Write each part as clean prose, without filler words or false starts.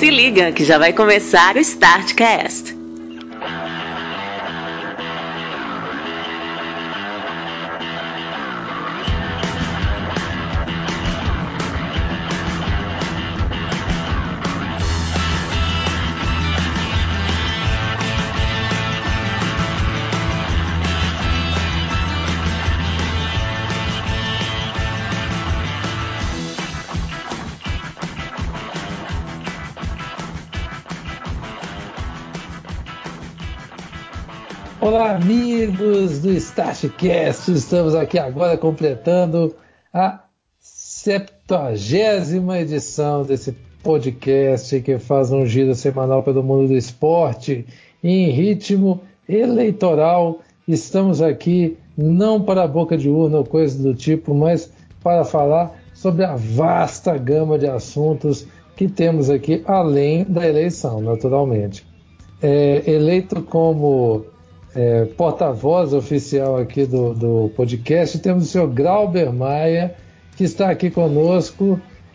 Se liga que já vai começar o Startcast. Olá, amigos do Startcast, estamos aqui agora completando a 70ª edição desse podcast que faz um giro semanal pelo mundo do esporte em ritmo eleitoral. Estamos aqui não para a boca de urna ou coisa do tipo, mas para falar sobre a vasta gama de assuntos que temos aqui, além da eleição, naturalmente. Eleito como porta-voz oficial aqui do podcast, temos o senhor Glauber Maia, que está aqui conosco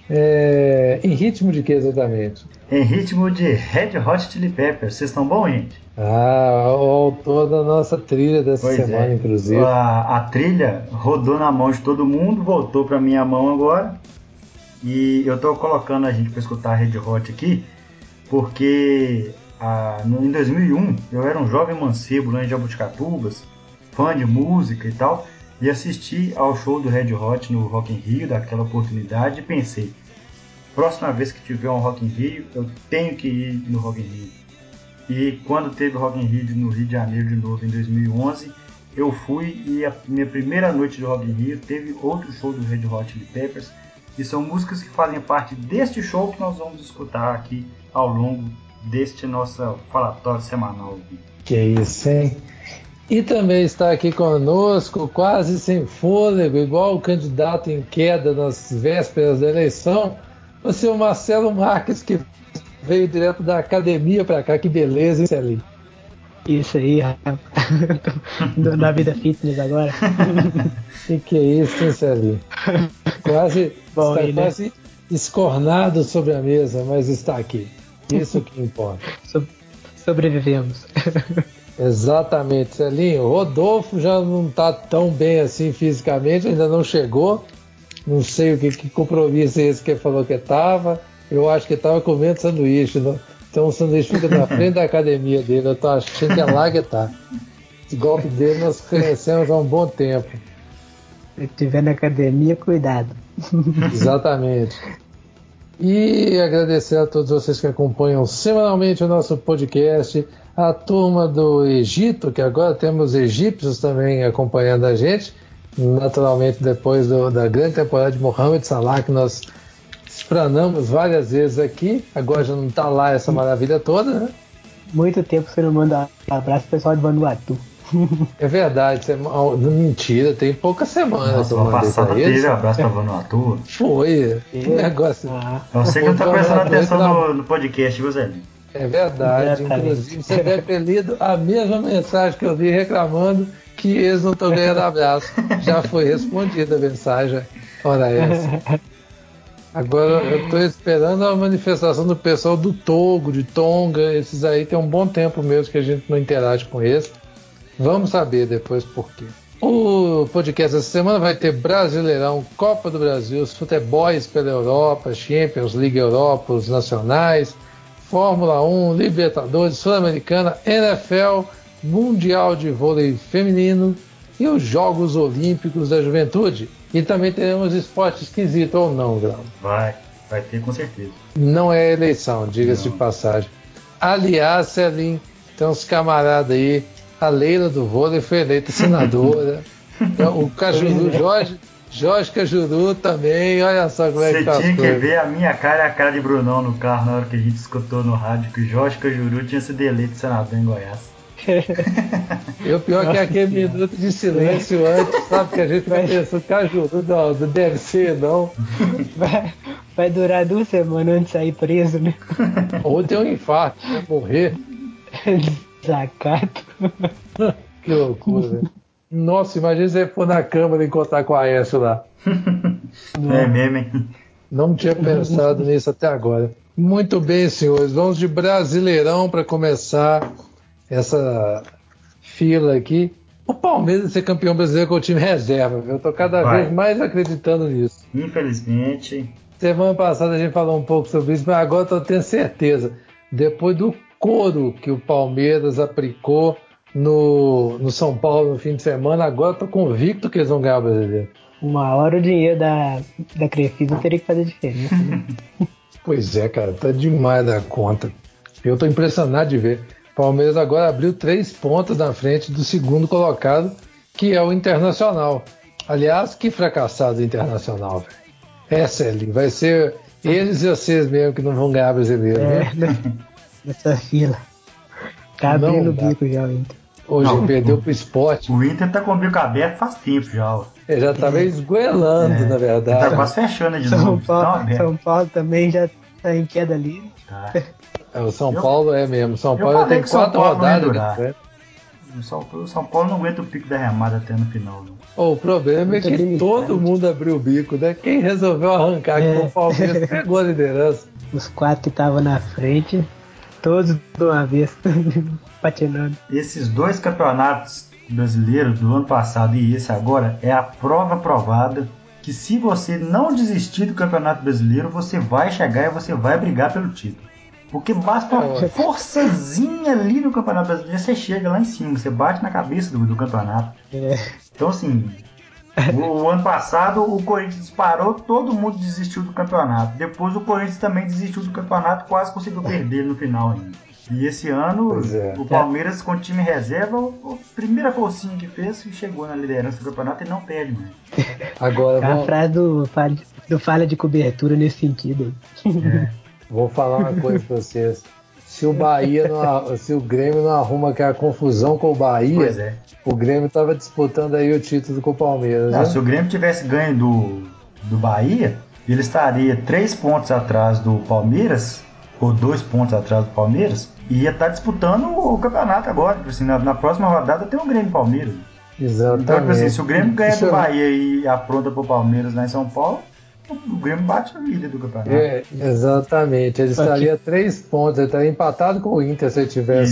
em ritmo de que exatamente? Em ritmo de Red Hot Chili Peppers. Vocês estão bom, gente? O autor da nossa trilha dessa semana, inclusive. A trilha rodou na mão de todo mundo, voltou para minha mão agora. E eu estou colocando a gente para escutar a Red Hot aqui, porque em 2001 eu era um jovem mancebo lá em Jabuticatubas, fã de música e tal, e assisti ao show do Red Hot no Rock in Rio, daquela oportunidade, e pensei, próxima vez que tiver um Rock in Rio, eu tenho que ir no Rock in Rio. E quando teve o Rock in Rio no Rio de Janeiro de novo, em 2011, eu fui, e a minha primeira noite de Rock in Rio teve outro show do Red Hot Chili Peppers, e são músicas que fazem parte deste show que nós vamos escutar aqui ao longo deste nosso falatório semanal. Que isso, hein? E também está aqui conosco, quase sem fôlego, igual o candidato em queda nas vésperas da eleição, o senhor Marcelo Marques, que veio direto da academia para cá. Que beleza, hein, Celinho? Isso aí, rapaz. Da vida fitness agora. Que é isso, hein, Celinho? Bom, está quase escornado sobre a mesa, mas está aqui. Isso que importa. Sobrevivemos. Exatamente, Celinho. O Rodolfo já não está tão bem assim fisicamente, ainda não chegou. Não sei o que compromisso é esse que ele falou que estava. Eu acho que estava comendo sanduíche. Então o sanduíche fica na frente da academia dele. Eu estou achando que é lá que está. Esse golpe dele nós conhecemos há um bom tempo. Se estiver na academia, cuidado. Exatamente. E agradecer a todos vocês que acompanham semanalmente o nosso podcast, a turma do Egito, que agora temos egípcios também acompanhando a gente, naturalmente depois da grande temporada de Mohamed Salah, que nós explanamos várias vezes aqui, agora já não está lá essa maravilha toda, né? Muito tempo você não manda um abraço pro pessoal de Vanuatu. É verdade, mentira, tem poucas semanas. Nossa, passada teve abraço pra Vanuatu. Foi, que negócio. Eu sei que não tá prestando atenção no podcast, Gozelli. É verdade, inclusive você deve ter lido a mesma mensagem que eu vi reclamando que eles não estão ganhando abraço. Já foi respondida a mensagem, ora essa. Agora eu estou esperando a manifestação do pessoal do Togo, de Tonga, esses aí tem um bom tempo mesmo que a gente não interage com eles. Vamos saber depois por quê. O podcast essa semana vai ter Brasileirão, Copa do Brasil, os futebols pela Europa, Champions League Europa, os nacionais, Fórmula 1, Libertadores, Sul-Americana, NFL, Mundial de Vôlei Feminino e os Jogos Olímpicos da Juventude. E também teremos esporte esquisito ou não, Grau? Vai ter com certeza. Não é eleição, diga-se de passagem. Aliás, Celim, tem uns camaradas aí. A Leila do vôlei foi eleita senadora. O Cajuru, Jorge Cajuru também. Olha só como é que tá as coisas. Você tinha que ver a minha cara e a cara de Brunão no carro na hora que a gente escutou no rádio que o Jorge Cajuru tinha sido eleito senador em Goiás. E o pior que é aquele minuto de silêncio antes, sabe? Que a gente vai pensando, Cajuru, não deve ser, não. Vai durar 2 semanas antes de sair preso, né? Ou tem um infarto, vai morrer. Desacato. Que loucura, velho. Nossa, imagina você for na câmara e encontrar com a Aécio lá. É mesmo, hein? Não tinha pensado nisso até agora. Muito bem, senhores. Vamos de Brasileirão para começar essa fila aqui. O Palmeiras ser campeão brasileiro com o time reserva. Eu tô cada vez mais acreditando nisso. Infelizmente. Semana passada a gente falou um pouco sobre isso, mas agora eu tô tendo certeza. Depois do couro que o Palmeiras aplicou no São Paulo no fim de semana, agora eu tô convicto que eles vão ganhar o brasileiro. Uma hora o dinheiro da Crefisa teria que fazer diferença. Né? Pois é, cara, tá demais da conta. Eu tô impressionado de ver. O Palmeiras agora abriu 3 pontos na frente do segundo colocado, que é o Internacional. Aliás, que fracassado o Internacional, velho. Celi, vai ser eles e vocês mesmo que não vão ganhar brasileiro. Nessa fila. Tá abrindo o bico já o Inter. Hoje perdeu pro Sport. O Inter tá com o bico aberto faz tempo já. Ele já tá meio esgoelando, na verdade. Tá quase fechando de novo. São Paulo também já tá em queda livre. Tá. O São Paulo é mesmo. São Paulo já tem 4 rodadas. O São Paulo não aguenta o pico da remada até no final. Não. O problema é que todo mundo abriu o bico, né? Quem resolveu arrancar que o Palmeiras pegou a liderança. Os 4 que estavam na frente, todos de uma vez patinando. Esses 2 campeonatos brasileiros do ano passado e esse agora é a prova provada que se você não desistir do Campeonato Brasileiro, você vai chegar e você vai brigar pelo título. Porque basta uma forçazinha ali no Campeonato Brasileiro, você chega lá em cima, você bate na cabeça do campeonato. Então, assim, o ano passado o Corinthians disparou, todo mundo desistiu do campeonato. Depois o Corinthians também desistiu do campeonato, quase conseguiu perder no final ainda. E esse ano, o Palmeiras com o time reserva, a primeira forcinha que fez, chegou na liderança do campeonato e não perde mais. Agora, a frase do falha de cobertura nesse sentido. Vou falar uma coisa pra vocês. Se o Grêmio não arruma aquela confusão com o Bahia, o Grêmio tava disputando aí o título com o Palmeiras. Não, se o Grêmio tivesse ganho do Bahia, ele estaria 3 pontos atrás do Palmeiras, ou 2 pontos atrás do Palmeiras, e ia estar disputando o campeonato agora. Assim, na próxima rodada tem o Grêmio e Palmeiras. Exatamente. Então, assim, se o Grêmio ganha do Bahia e apronta pro Palmeiras lá em São Paulo, o Grêmio bate a líder do campeonato. Exatamente. Ele estaria 3 pontos, ele estaria empatado com o Inter se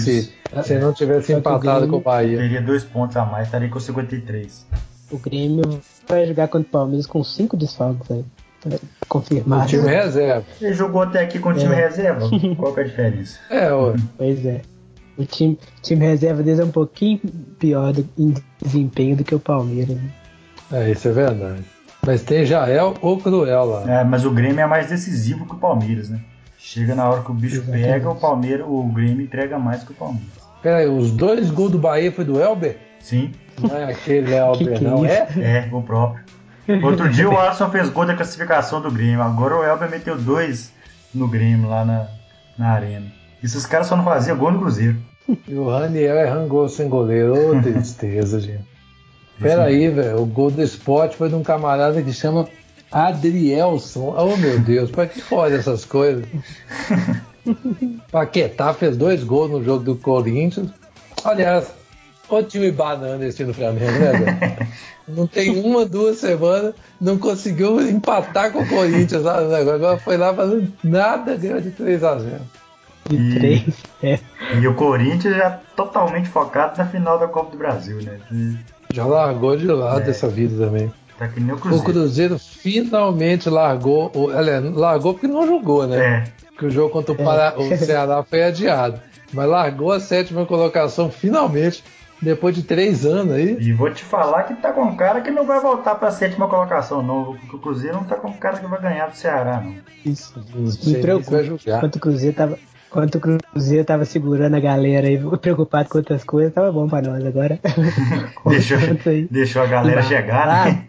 não tivesse empatado com o Bahia. Teria 2 pontos a mais, estaria com 53. O Grêmio vai jogar contra o Palmeiras com 5 desfalques aí. Confirmado. O time reserva. Ele jogou até aqui com o time reserva? Qual que é a diferença? Pois é. O time reserva deles é um pouquinho pior em desempenho do que o Palmeiras. Né? Isso é verdade. Mas tem Jael ou Cruel lá. Mas o Grêmio é mais decisivo que o Palmeiras, né? Chega na hora que o bicho pega, o Grêmio entrega mais que o Palmeiras. Peraí, os 2 gols do Bahia foi do Elber? Sim. Não é aquele Elber, não é? É, o próprio. Outro dia o Alisson fez gol da classificação do Grêmio. Agora o Elber meteu 2 no Grêmio lá na arena. Isso os caras só não faziam gol no Cruzeiro. E o Raniel errando gol sem goleiro. Ô, tristeza, gente. Peraí, velho. O gol do Sport foi de um camarada que chama Adrielson. Oh, meu Deus. Pra que olha essas coisas? Paquetá fez 2 gols no jogo do Corinthians. Aliás, o time banana esse no Flamengo, né, velho? Não tem 2 semanas, não conseguiu empatar com o Corinthians lá no negócio. Agora foi lá fazendo nada, ganhou de 3-0. E o Corinthians já totalmente focado na final da Copa do Brasil, né? Já largou de lado essa vida também. Tá que nem o Cruzeiro. O Cruzeiro finalmente largou. Largou porque não jogou, né? Porque o jogo contra o Ceará foi adiado. Mas largou a 7ª colocação finalmente. Depois de 3 anos aí. E vou te falar que tá com um cara que não vai voltar pra 7ª colocação, não. Porque o Cruzeiro não tá com um cara que vai ganhar do Ceará, não. Isso. Me preocupa. Enquanto o Cruzeiro tava segurando a galera aí, preocupado com outras coisas, tava bom pra nós agora. Deixou a galera chegar, né?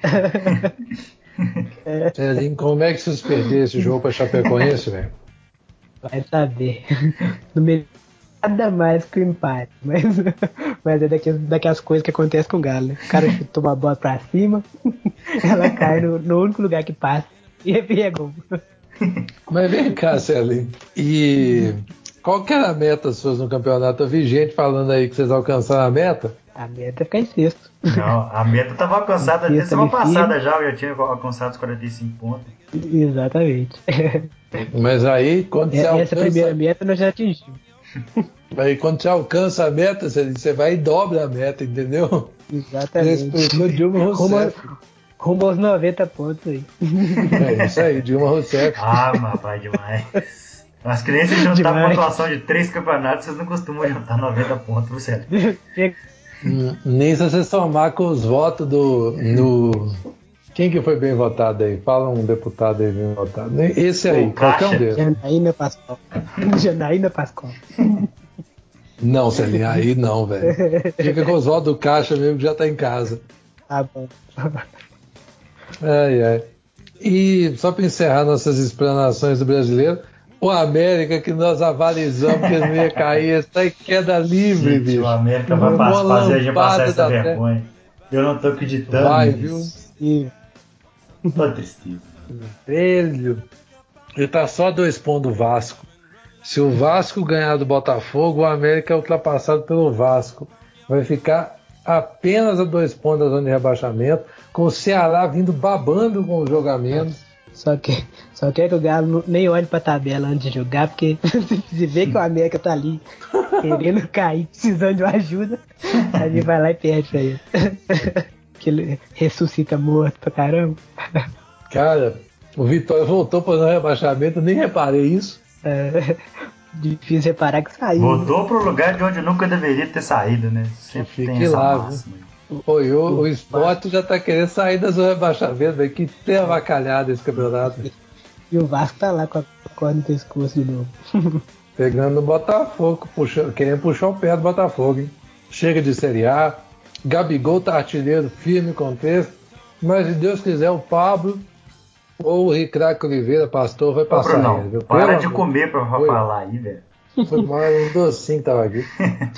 Como é que vocês perderam esse jogo pra Chapecoense, velho? Vai saber. Não me nada mais que o empate, mas é daquelas coisas que acontecem com o Galo, né? O cara chutou uma bola pra cima, ela cai no único lugar que passa e é gol. Mas vem cá, Celinho, e qual que era a meta suas no campeonato? Eu vi gente falando aí que vocês alcançaram a meta. A meta é ficar em sexto. Não, a meta estava alcançada desde semana passada já, eu já tinha alcançado os 45 pontos. Exatamente. Mas aí, quando você Essa alcança... primeira meta nós já atingimos. Aí, quando você alcança a meta, você vai e dobra a meta, entendeu? Exatamente. Respeitou Dilma Rousseff. Rumo aos 90 pontos aí. É isso aí, Dilma Rousseff. Ah, mas vai demais. As crianças juntar Demais. pontuação de 3 campeonatos, vocês não costumam juntar 90 pontos, você. Nem se você somar com os votos do... Quem que foi bem votado aí? Fala um deputado aí bem votado. Esse aí, qualquer um deles. Janaína Pascoal. Não, Celinho, aí não, velho. Fica com os votos do Caixa mesmo que já tá em casa. Tá bom. Ai. E só para encerrar nossas explanações do brasileiro, o América que nós avalizamos que ele não ia cair, está em queda livre, Gente, bicho. o América vai fazer a gente passar essa vergonha. Eu não tô acreditando vai, nisso. Viu? Tô tristeza. Velho, ele tá só 2 pontos do Vasco. Se o Vasco ganhar do Botafogo, o América é ultrapassado pelo Vasco. Vai ficar apenas a 2 pontos da zona de rebaixamento, com o Ceará vindo babando com o jogamento. Só quer que o Galo nem olhe pra tabela antes de jogar, porque se vê que o América tá ali querendo cair, precisando de uma ajuda, a gente vai lá e perde pra ele. Que ele ressuscita morto pra caramba. Cara, o Vitória voltou para o rebaixamento, nem reparei isso. Difícil reparar que saiu. Voltou pro lugar de onde nunca deveria ter saído, né? Sempre Fique tem essa lá, máxima. Oi, o Sport já tá querendo sair da zona de rebaixamento, velho. Que tem avacalhado esse campeonato. E o Vasco tá lá com a corda no pescoço de novo. Pegando o Botafogo, querendo puxar o pé do Botafogo, hein? Chega de Série A. Gabigol tá artilheiro firme com o texto. Mas se Deus quiser, o Pablo ou o Ricraque Oliveira, pastor, vai passar Brunão, ele. Viu? para de comer pra falar aí, velho. Foi mais um docinho que tava aqui.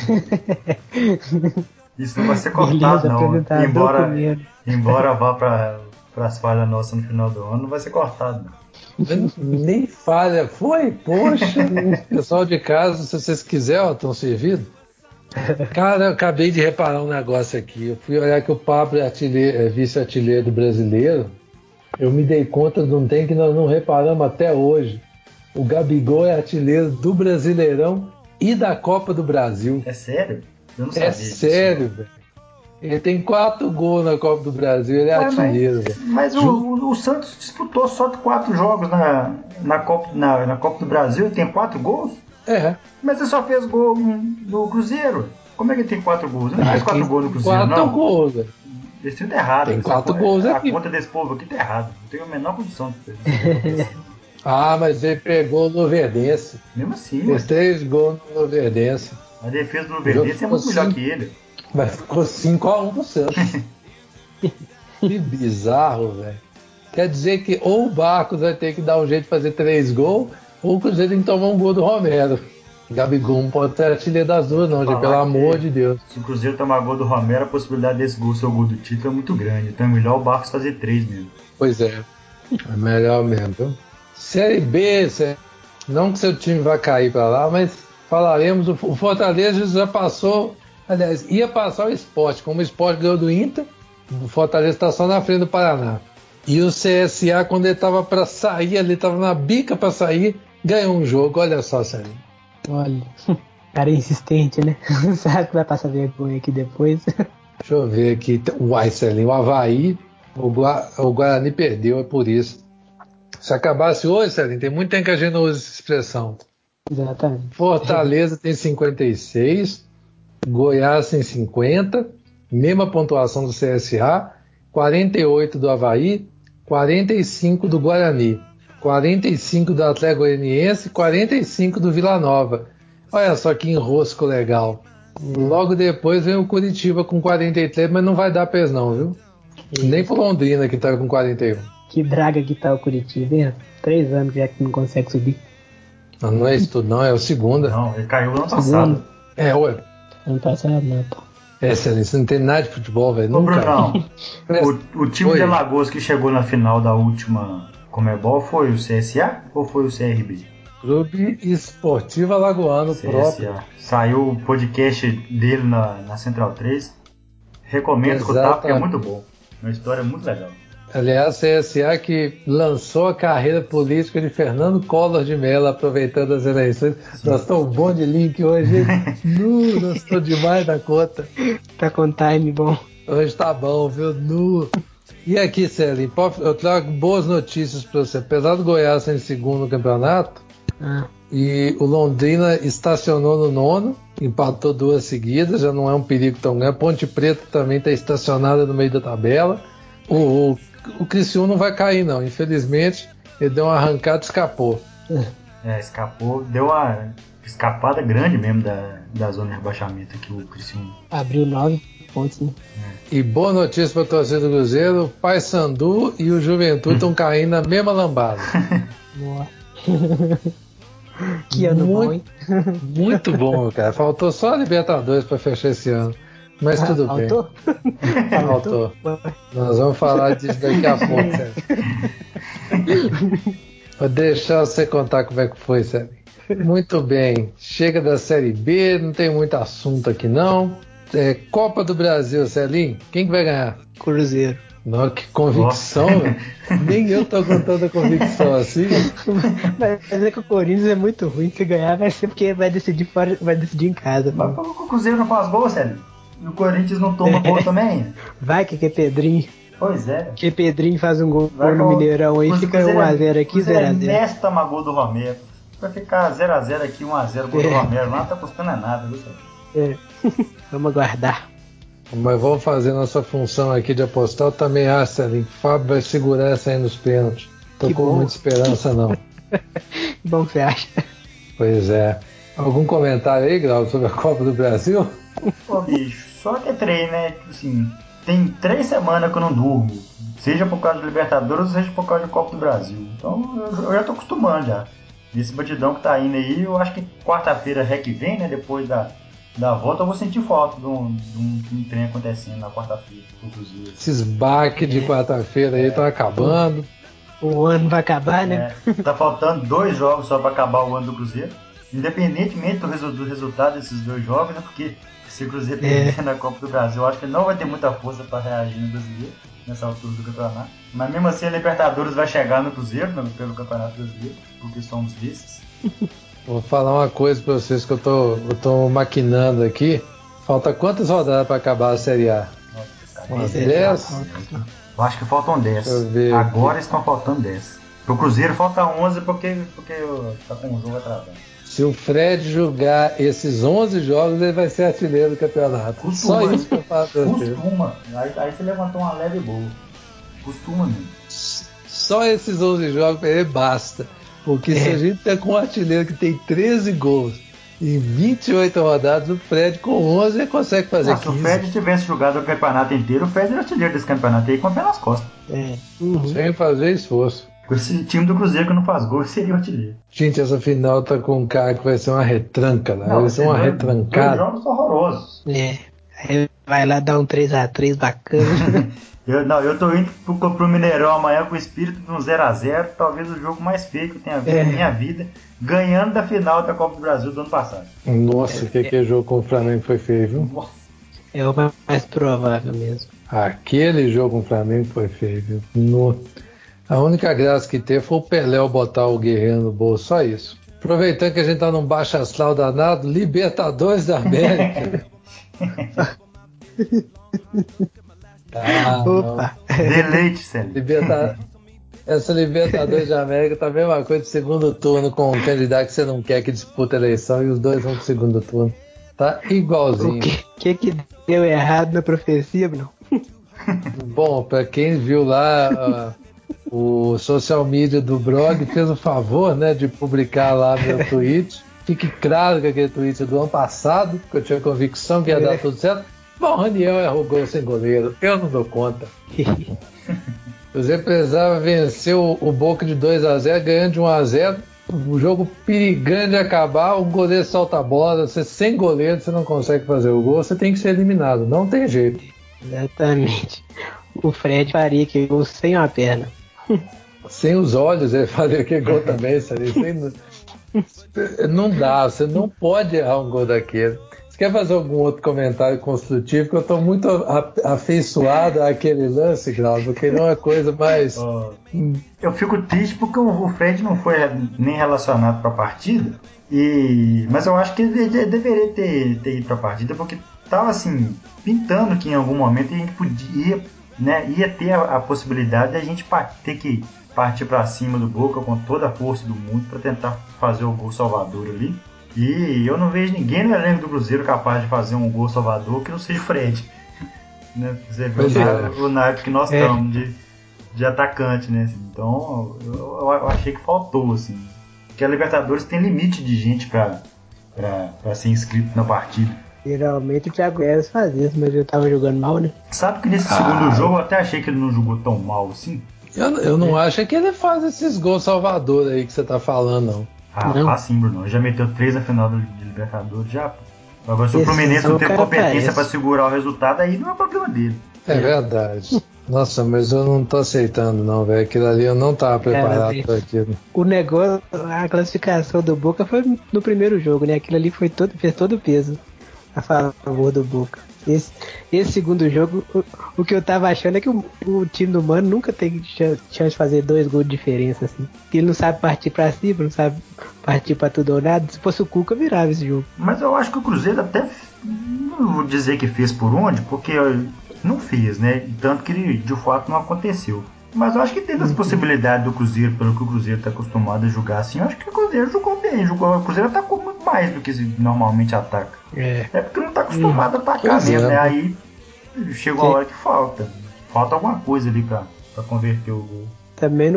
Isso não vai ser cortado, não. Embora vá para as falhas nossas no final do ano, não vai ser cortado, não. Nem falha, foi? Poxa, pessoal de casa, se vocês quiserem, estão servidos. Cara, eu acabei de reparar um negócio aqui. Eu fui olhar que o Pablo é vice-artilheiro do brasileiro. Eu me dei conta de um trem que nós não reparamos até hoje. O Gabigol é artilheiro do Brasileirão e da Copa do Brasil. É sério? Eu não sabia disso. É sério, velho. Ele tem 4 gols na Copa do Brasil, ele é artilheiro, velho. Mas o Santos disputou só 4 jogos na Copa do Brasil e tem 4 gols? É. Mas ele só fez gol no Cruzeiro. Como é que ele tem 4 gols? Ele não fez 4 gols no Cruzeiro, 4 não? gols, velho. Esse tá errado. Tem 4 gols aqui. A conta desse povo aqui tá errada. Não tenho a menor condição de fazer. Mas ele pegou no Luverdense. Mesmo assim, fez 3 gols no Luverdense. A defesa do Luverdense é muito melhor que ele. Mas ficou 5-1 pro Santos. Que bizarro, velho. Quer dizer que ou o Barcos vai ter que dar um jeito de fazer 3 gols, ou o Cruzeiro tem que tomar um gol do Romero. Gabigol não pode ter artilheiro das duas, não, gente, pelo amor de Deus. Se o Cruzeiro tomar gol do Romero, a possibilidade desse gol ser o gol do título é muito grande. Então é melhor o Barcos fazer 3 mesmo. Pois é. É melhor mesmo, viu? Série B, não que seu time vai cair pra lá, mas falaremos. O Fortaleza já passou. Aliás, ia passar o Sport. Como o Sport ganhou do Inter, o Fortaleza está só na frente do Paraná. E o CSA, quando ele estava para sair, ele estava na bica para sair, ganhou um jogo. Olha só, Sérgio. Olha, cara é insistente, né? Sabe que vai passar vergonha aqui depois. Deixa eu ver aqui. Uai, Celinho, o Avaí, o Guarani perdeu, é por isso. Se acabasse hoje, Celinho, tem muito tempo que a gente não usa essa expressão. Exatamente. Fortaleza tem 56, Goiás tem 50, mesma pontuação do CSA, 48 do Avaí, 45 do Guarani, 45 do Atlético Goianiense, 45 do Vila Nova. Olha só que enrosco legal. Logo depois vem o Curitiba com 43, mas não vai dar pés não, viu? Nem pro Londrina que tá com 41. Que draga que tá o Curitiba, hein? 3 anos já que não consegue subir. Não é isso tudo não, é o segunda. Não, ele caiu ano passado. Ué. Ano passado não, pô. Excelente, você não tem nada de futebol, velho. Ô, Brunão, o time de Alagoas que chegou na final da última Comebol foi o CSA ou foi o CRB? Clube Esportivo Alagoano CSA. próprio. Saiu o podcast dele na Central 3. Recomendo escutar porque é muito bom. Uma história muito legal. Aliás, a CSA que lançou a carreira política de Fernando Collor de Mello, aproveitando as eleições. Sim. Nós estamos bom de link hoje. Nós estamos demais da conta. Tá com time bom. Hoje tá bom, viu? E aqui, Celinho, eu trago boas notícias para você. Apesar do Goiás ser em segundo no campeonato, e o Londrina estacionou no nono, empatou 2 seguidas, já não é um perigo tão grande. Ponte Preta também está estacionada no meio da tabela. O Criciúma não vai cair, não. Infelizmente, ele deu uma arrancada e escapou. Escapou. Deu uma escapada grande mesmo da zona de rebaixamento aqui, o Criciúma. Abriu 9 pontos, né? E boa notícia para a torcida do Cruzeiro: o Paysandu e o Juventude estão caindo na mesma lambada. Que ano bom, hein? Muito bom, cara. Faltou só a Libertadores para fechar esse ano. Mas tudo bem. Faltou. Nós vamos falar disso daqui a pouco, Sérgio. Vou deixar você contar como é que foi, Sérgio. Muito bem. Chega da Série B, não tem muito assunto aqui, não. Copa do Brasil, Celinho. Quem que vai ganhar? Cruzeiro. Nossa, que convicção, nem eu tô com tanta convicção assim. Mas é que o Corinthians é muito ruim. Se ganhar vai ser porque vai decidir fora, vai decidir em casa. Mas por que o Cruzeiro não faz gol, Célio? E o Corinthians não toma gol também? Vai que é Pedrinho. Pois é. Que Pedrinho faz um gol no Mineirão aí, fica 1x0 aqui, 0x0. Nesta tomar gol do Romero. Vai ficar 0x0 aqui, 1x0 gol do Romero. Lá não tá custando nada, viu, Célio? Vamos aguardar. Mas vamos fazer nossa função aqui de apostar. Eu também acho, Celinho, que o Fábio vai segurar essa aí nos pênaltis. Tô com muita esperança, não. Que bom que você acha. Pois é. Algum comentário aí, Grau, sobre a Copa do Brasil? Pô, bicho, só que é treino, né? Assim, tem 3 semanas que eu não durmo. Seja por causa do Libertadores, seja por causa da Copa do Brasil. Então eu já tô acostumando já. Esse batidão que tá indo aí, eu acho que quarta-feira que vem, né? Depois da volta, eu vou sentir falta de um trem acontecendo na quarta-feira. Esses baques de quarta-feira aí estão acabando. O ano vai acabar, né? Tá faltando 2 jogos só para acabar o ano do Cruzeiro. Independentemente do resultado desses 2 jogos, né? Porque se o Cruzeiro perder na Copa do Brasil, eu acho que não vai ter muita força para reagir no Brasileiro nessa altura do campeonato. Mas mesmo assim, a Libertadores vai chegar no Cruzeiro, pelo Campeonato Brasileiro, porque somos desses. Vou falar uma coisa pra vocês que eu tô maquinando aqui. Falta quantas rodadas pra acabar a Série A? Umas 10? Eu acho que faltam 10. Agora estão faltando 10. Pro Cruzeiro falta 11 porque tá com um jogo atrasado. Se o Fred jogar esses 11 jogos, ele vai ser artilheiro do campeonato. Costuma, só isso que eu falo pra você. Costuma. Aí você levantou uma leve boa. Costuma mesmo. Só esses 11 jogos pra ele basta. Porque se a gente tá com um artilheiro que tem 13 gols em 28 rodadas, o Fred com 11 ele consegue fazer 15. Se o Fred tivesse jogado o campeonato inteiro, o Fred era artilheiro desse campeonato aí com o pé nas costas. Sem fazer esforço. Com esse time do Cruzeiro que não faz gol, seria o artilheiro. Gente, essa final tá com um cara que vai ser uma retranca, né? Vai ser uma retrancada. 2 jogos horrorosos. Aí vai lá dar um 3x3 bacana. Eu tô indo pro Mineirão amanhã com o espírito de um 0x0, talvez o jogo mais feio que eu tenha visto na minha vida, ganhando da final da Copa do Brasil do ano passado. Nossa, que jogo com o Flamengo foi feio, viu? É o mais provável mesmo. Aquele jogo com o Flamengo foi feio, viu? A única graça que teve foi o Pelé botar o Guerreiro no bolso, só isso. Aproveitando que a gente tá num baixo astral danado, Libertadores da América. Opa! Deleite, Célio. Essa Libertadores da América tá a mesma coisa de segundo turno com um candidato que você não quer que disputa a eleição e os dois vão pro segundo turno. Tá igualzinho. O que deu errado na profecia, Bruno? Bom, pra quem viu lá, o social media do blog fez o favor, né, de publicar lá meu tweet. Fique claro que aquele tweet é do ano passado, porque eu tinha convicção que ia dar tudo certo. Bom, o Raniel errou gol sem goleiro, eu não dou conta. Os empresários venceu o Boca de 2x0, ganhando de 1x0. O jogo perigando de acabar, o goleiro solta a bola. Você sem goleiro, você não consegue fazer o gol, você tem que ser eliminado, não tem jeito. Exatamente. O Fred faria que gol sem uma perna. Sem os olhos ele faria que gol também, sabe? Não dá, você não pode errar um gol daquele. Você quer fazer algum outro comentário construtivo? Porque eu estou muito afeiçoado àquele lance, Glauco, porque não é coisa mais... Eu fico triste porque o Fred não foi nem relacionado para a partida, mas eu acho que ele deveria ter ido para a partida, porque estava assim, pintando que em algum momento a gente podia, né, ia ter a possibilidade de a gente ter que partir para cima do Boca com toda a força do mundo para tentar fazer o gol salvador ali. E eu não vejo ninguém no elenco do Cruzeiro capaz de fazer um gol salvador que não seja o Fred. Né? Você vê o naipe que nós estamos de atacante, né? Assim, então eu achei que faltou, assim. Porque a Libertadores tem limite de gente para ser inscrito na partida. Geralmente o Thiago Neves faz isso, mas ele tava jogando mal, né? Sabe que nesse segundo jogo eu até achei que ele não jogou tão mal assim? Eu não acho que ele faz esses gols salvador aí que você tá falando, não. Faz sim, Bruno. Já meteu 3 na final de Libertadores, já. Agora, se o Fluminense não teve competência para segurar o resultado, aí não é problema dele. É verdade. Nossa, mas eu não tô aceitando, não, velho. Aquilo ali eu não tava preparado para aquilo. O negócio, a classificação do Boca foi no primeiro jogo, né? Aquilo ali fez todo o peso a favor do Boca. Esse segundo jogo, o que eu tava achando é que o time do Mano nunca tem chance de fazer 2 gols de diferença, assim. Ele não sabe partir pra cima, não sabe partir pra tudo ou nada. Se fosse o Cuca, virava esse jogo. Mas eu acho que o Cruzeiro até, não vou dizer que fez por onde, porque não fez, né? Tanto que de fato não aconteceu. Mas eu acho que teve as possibilidades do Cruzeiro, pelo que o Cruzeiro está acostumado a jogar assim. Eu acho que o Cruzeiro jogou bem. O Cruzeiro atacou muito mais do que normalmente ataca. É porque não está acostumado a atacar mesmo, né? Aí chegou a hora que falta. Falta alguma coisa ali para converter o gol. Também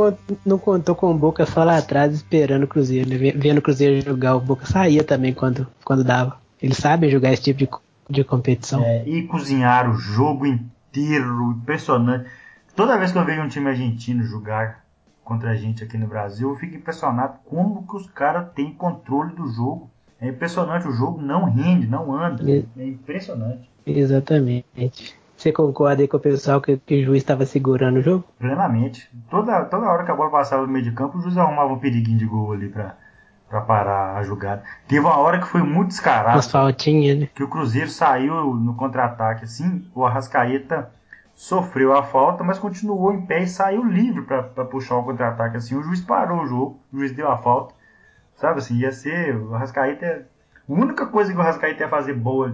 não contou com o Boca só lá atrás esperando o Cruzeiro, né? Vendo o Cruzeiro jogar, o Boca saía também quando dava. Eles sabem jogar esse tipo de competição. E cozinhar o jogo inteiro, impressionante. Toda vez que eu vejo um time argentino jogar contra a gente aqui no Brasil, eu fico impressionado como que os caras têm controle do jogo. É impressionante, o jogo não rende, não anda. É impressionante. Exatamente. Você concorda aí com o pessoal que o juiz estava segurando o jogo? Plenamente. Toda hora que a bola passava no meio de campo, o juiz arrumava um periguinho de gol ali pra parar a jogada. Teve uma hora que foi muito descarado. As faltinhas, né? Que o Cruzeiro saiu no contra-ataque assim, o Arrascaeta sofreu a falta, mas continuou em pé e saiu livre para puxar o contra-ataque assim. O juiz parou o jogo, o juiz deu a falta. Sabe assim, ia ser o Arrascaeta. A única coisa que o Arrascaeta ia fazer boa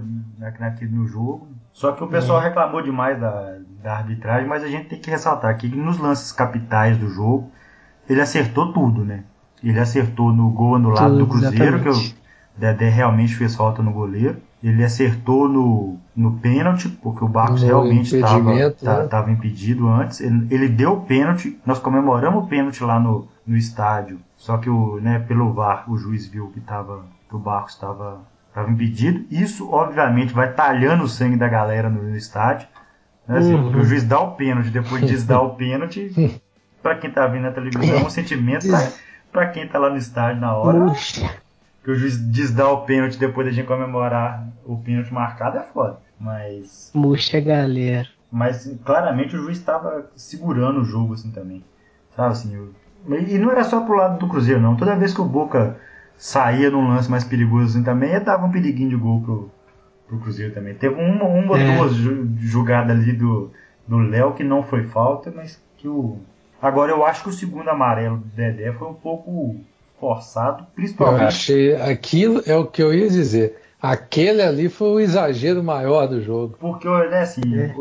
no jogo. Só que o pessoal reclamou demais da arbitragem, mas a gente tem que ressaltar que nos lances capitais do jogo, ele acertou tudo, né? Ele acertou no gol anulado do Cruzeiro, exatamente. Que o Dedé realmente fez falta no goleiro. Ele acertou no pênalti, porque o Barcos realmente estava impedido antes. Ele deu o pênalti, nós comemoramos o pênalti lá no estádio. Só que pelo VAR o juiz viu que o Barcos estava impedido. Isso, obviamente, vai talhando o sangue da galera no estádio. Né? Assim, o juiz dá o pênalti, depois de desdar o pênalti, para quem tá vendo na televisão, é um sentimento, para quem tá lá no estádio na hora. Que o juiz desdá o pênalti depois da gente comemorar o pênalti marcado é foda. Mas. Murcha, galera. Mas claramente o juiz estava segurando o jogo assim também. Sabe assim? E não era só pro lado do Cruzeiro, não. Toda vez que o Boca saía num lance mais perigoso assim também, ele dava um periguinho de gol pro Cruzeiro também. Teve uma ou duas jogadas ali do Léo que não foi falta, mas que o. Agora eu acho que o segundo amarelo do Dedé foi um pouco forçado, principalmente. Eu achei aquilo é o que eu ia dizer. Aquele ali foi o exagero maior do jogo. Porque, né, assim,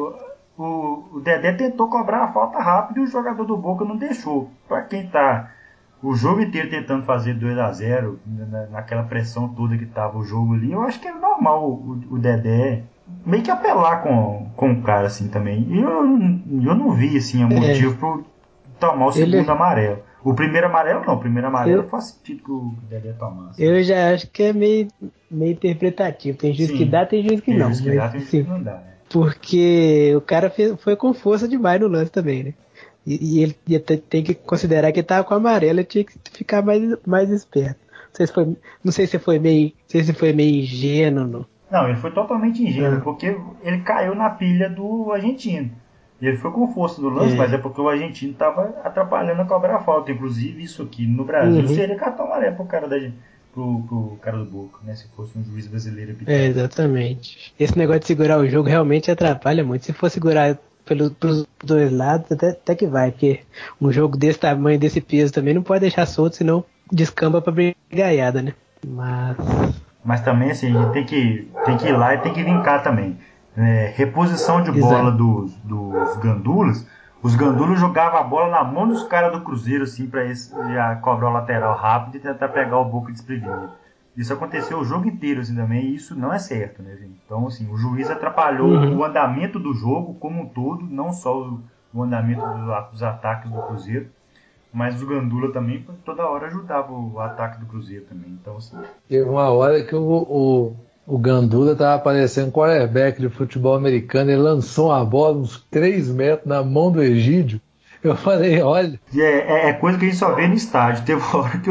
o Dedé tentou cobrar a falta rápido e o jogador do Boca não deixou. Para quem tá o jogo inteiro tentando fazer 2-0, naquela pressão toda que tava o jogo ali, eu acho que é normal o Dedé meio que apelar com o cara assim também. E eu não vi assim motivo pro tomar o segundo amarelo. O primeiro amarelo não, o primeiro amarelo faz sentido que o Dedé tomasse. Eu já acho que é meio interpretativo. Tem juiz que dá, tem juiz que não. Tem juiz que dá, tem juiz que não dá, né? Porque o cara foi com força demais no lance também, né? E ele tem que considerar que ele tava com amarelo, ele tinha que ficar mais esperto. Não sei se foi meio ingênuo. Não, ele foi totalmente ingênuo, porque ele caiu na pilha do argentino. E ele foi com força do lance, mas é porque o argentino estava atrapalhando a cobrar a falta. Inclusive, isso aqui no Brasil seria cartão amarelo pro cara pro cara do Boca, né? Se fosse um juiz brasileiro. Exatamente. Esse negócio de segurar o jogo realmente atrapalha muito. Se for segurar pros dois lados, até que vai, porque um jogo desse tamanho, desse peso também não pode deixar solto, senão descamba pra brigaiada, né? Mas também, assim, a gente tem que ir lá e tem que vincar também. Reposição de bola dos gandulas. Os gandulas jogavam a bola na mão dos caras do Cruzeiro, assim, pra eles já cobrar o lateral rápido e tentar pegar o Boca desprevenido. Isso aconteceu o jogo inteiro, assim, também, e isso não é certo, né, gente? Então, assim, o juiz atrapalhou o andamento do jogo como um todo, não só o andamento dos ataques do Cruzeiro, mas o Gandula também toda hora ajudava o ataque do Cruzeiro também. Então, assim... Teve uma hora que o Gandula estava parecendo quarterback de futebol americano, ele lançou uma bola uns 3 metros na mão do Egídio. Eu falei, olha... É coisa que a gente só vê no estádio. Teve uma hora que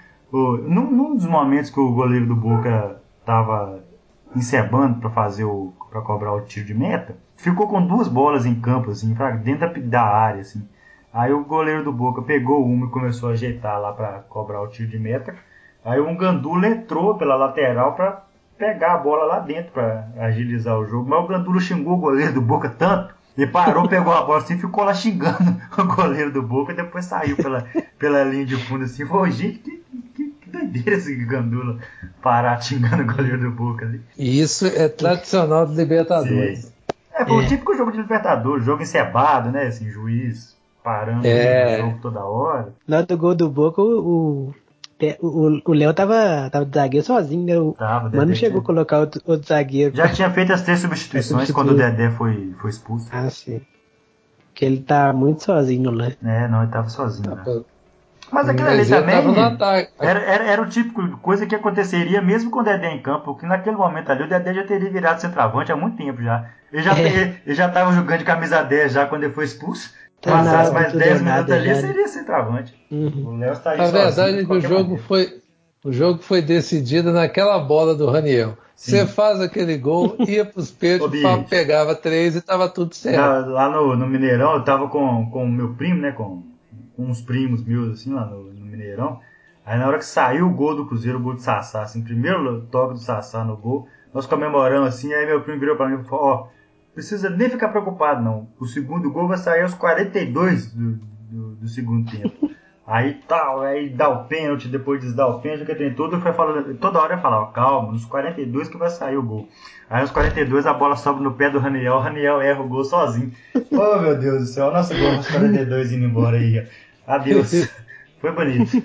num dos momentos que o goleiro do Boca estava encebando para cobrar o tiro de meta, ficou com 2 bolas em campo, assim, dentro da área, assim. Aí o goleiro do Boca pegou uma e começou a ajeitar lá para cobrar o tiro de meta. Aí um Gandula entrou pela lateral para pegar a bola lá dentro para agilizar o jogo. Mas o Gandula xingou o goleiro do Boca tanto, e parou, pegou a bola assim e ficou lá xingando o goleiro do Boca e depois saiu pela linha de fundo assim. Falou, gente, que doideira esse Gandula parar xingando o goleiro do Boca ali. E isso é tradicional do Libertadores. Sim. Foi o típico jogo de Libertadores, jogo encebado, né? Assim, juiz parando o jogo toda hora. Lá do gol do Boca, o Léo tava de zagueiro sozinho, né? Mas não chegou a colocar outro zagueiro. Já tinha feito as 3 substituições quando o Dedé foi expulso. Ah, sim. Porque ele tá muito sozinho lá. Não, ele tava sozinho. Mas aquilo ali também era o típico de coisa que aconteceria mesmo com o Dedé em campo, porque naquele momento ali o Dedé já teria virado centroavante há muito tempo já. Ele já tava jogando de camisa 10 já quando ele foi expulso. Passasse mais 10 minutos ali, seria centroavante. O Léo estaria sozinho. A verdade é que o jogo foi decidido naquela bola do Raniel. Você faz aquele gol, ia pros peitos, pegava 3 e tava tudo certo. Lá no Mineirão, eu tava com o meu primo, né, com uns primos meus, assim, lá no Mineirão. Aí na hora que saiu o gol do Cruzeiro, o gol de Sassá, assim, primeiro toque do Sassá no gol, nós comemoramos assim, aí meu primo virou pra mim e falou, precisa nem ficar preocupado não, o segundo gol vai sair aos 42 do segundo tempo. Aí dá o pênalti, depois de dar o pênalti, que tem tudo, toda hora eu falava, calma, nos 42 que vai sair o gol. Aí nos 42 a bola sobe no pé do Raniel, o Raniel erra o gol sozinho. Oh meu Deus do céu, nosso gol nos 42 indo embora aí. Adeus. Foi bonito.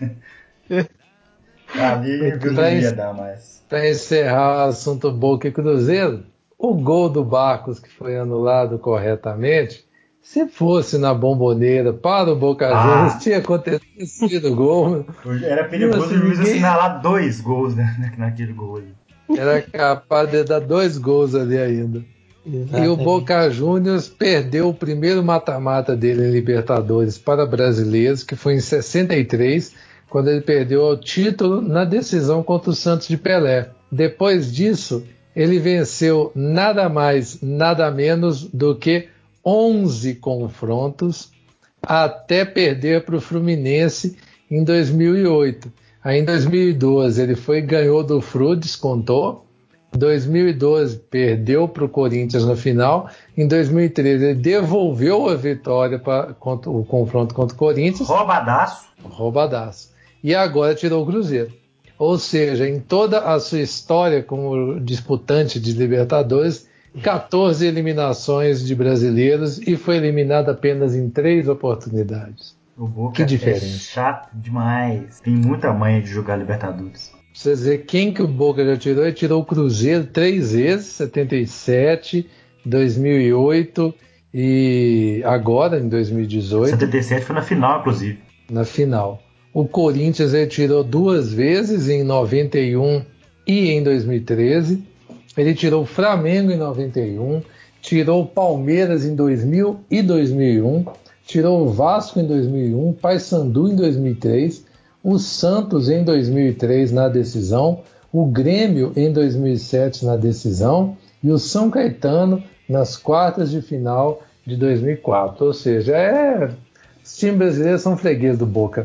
Ali viu que não ia dar mais. Para encerrar o assunto Boca e Cruzeiro, o gol do Barcos que foi anulado corretamente, se fosse na Bomboneira para o Boca Juniors, tinha acontecido o gol. Era perigoso o juiz assinalar 2 gols, né, naquele gol ali. Era capaz de dar 2 gols ali ainda. Exatamente. E o Boca Juniors perdeu o primeiro mata-mata dele em Libertadores para brasileiros, que foi em 63, quando ele perdeu o título na decisão contra o Santos de Pelé. Depois disso, ele venceu nada mais, nada menos do que 11 confrontos até perder para o Fluminense em 2008. Aí em 2012 ele ganhou do Flu, descontou. Em 2012 perdeu para o Corinthians na final. Em 2013 ele devolveu a vitória contra o confronto contra o Corinthians. Roubadaço. E agora tirou o Cruzeiro. Ou seja, em toda a sua história como disputante de Libertadores, 14 eliminações de brasileiros e foi eliminado apenas em 3 oportunidades. O Boca que diferença. É chato demais. Tem muita manha de jogar Libertadores. Pra você ver quem que o Boca já tirou, ele tirou o Cruzeiro 3 vezes, 77, 2008 e agora em 2018. 77 foi na final, inclusive. Na final. O Corinthians ele tirou 2 vezes, em 91 e em 2013. Ele tirou o Flamengo em 91, tirou o Palmeiras em 2000 e 2001, tirou o Vasco em 2001, Paysandu em 2003, o Santos em 2003 na decisão, o Grêmio em 2007 na decisão e o São Caetano nas quartas de final de 2004. Ou seja, os times brasileiros são fregueses do Boca mesmo.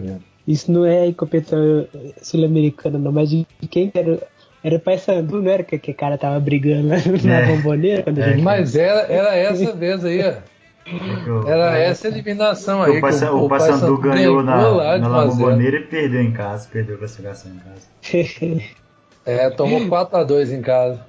Isso não é competição sul-americana, não, mas de quem era. Era Paysandu, não era que cara tava brigando lá na Bomboneira? Quando a gente... Mas era essa vez aí, ó. Era essa eliminação aí. O Paysandu ganhou lá na La Bombonera e perdeu em casa. Perdeu a classificação em casa. Tomou 4-2 em casa.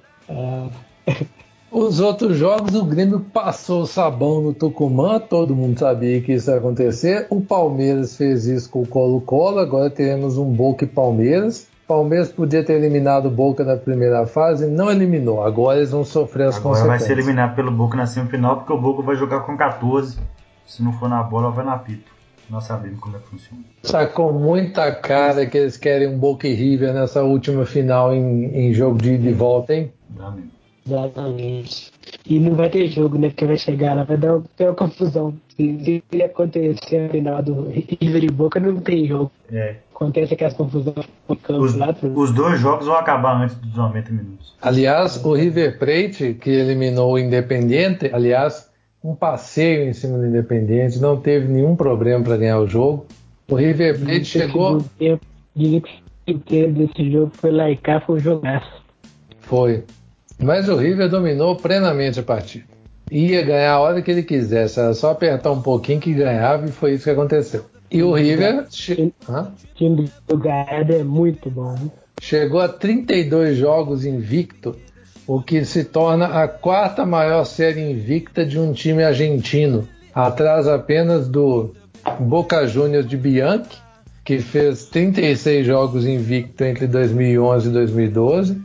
Os outros jogos, o Grêmio passou o sabão no Tucumã, todo mundo sabia que isso ia acontecer. O Palmeiras fez isso com o Colo-Colo, agora teremos um Boca e Palmeiras. Palmeiras podia ter eliminado o Boca na primeira fase, não eliminou. Agora eles vão sofrer as consequências. Agora vai ser eliminado pelo Boca na semifinal, porque o Boca vai jogar com 14. Se não for na bola, vai na pito. Nós sabemos como é que funciona. Sacou muita cara que eles querem um Boca e River nessa última final em jogo de ida e volta, hein? Dá mesmo. Exatamente. E não vai ter jogo, né? Porque vai chegar lá, vai dar uma confusão. Se acontecer a final do River e Boca, não tem jogo. Acontece aquelas confusões no campo lá. Os dois jogos vão acabar antes dos 90 minutos. Aliás, o River Plate, que eliminou o Independiente, um passeio em cima do Independiente, não teve nenhum problema para ganhar o jogo. O River Plate chegou... Dizem que o inteiro desse jogo foi lá e cá, foi um jogaço. Foi. Mas o River dominou plenamente a partida. Ia ganhar a hora que ele quisesse, era só apertar um pouquinho que ganhava, e foi isso que aconteceu. E o River... O time do Galhardo é muito bom. Chegou a 32 jogos invicto, o que se torna a quarta maior série invicta de um time argentino, atrás apenas do Boca Juniors de Bianchi, que fez 36 jogos invicto entre 2011 e 2012,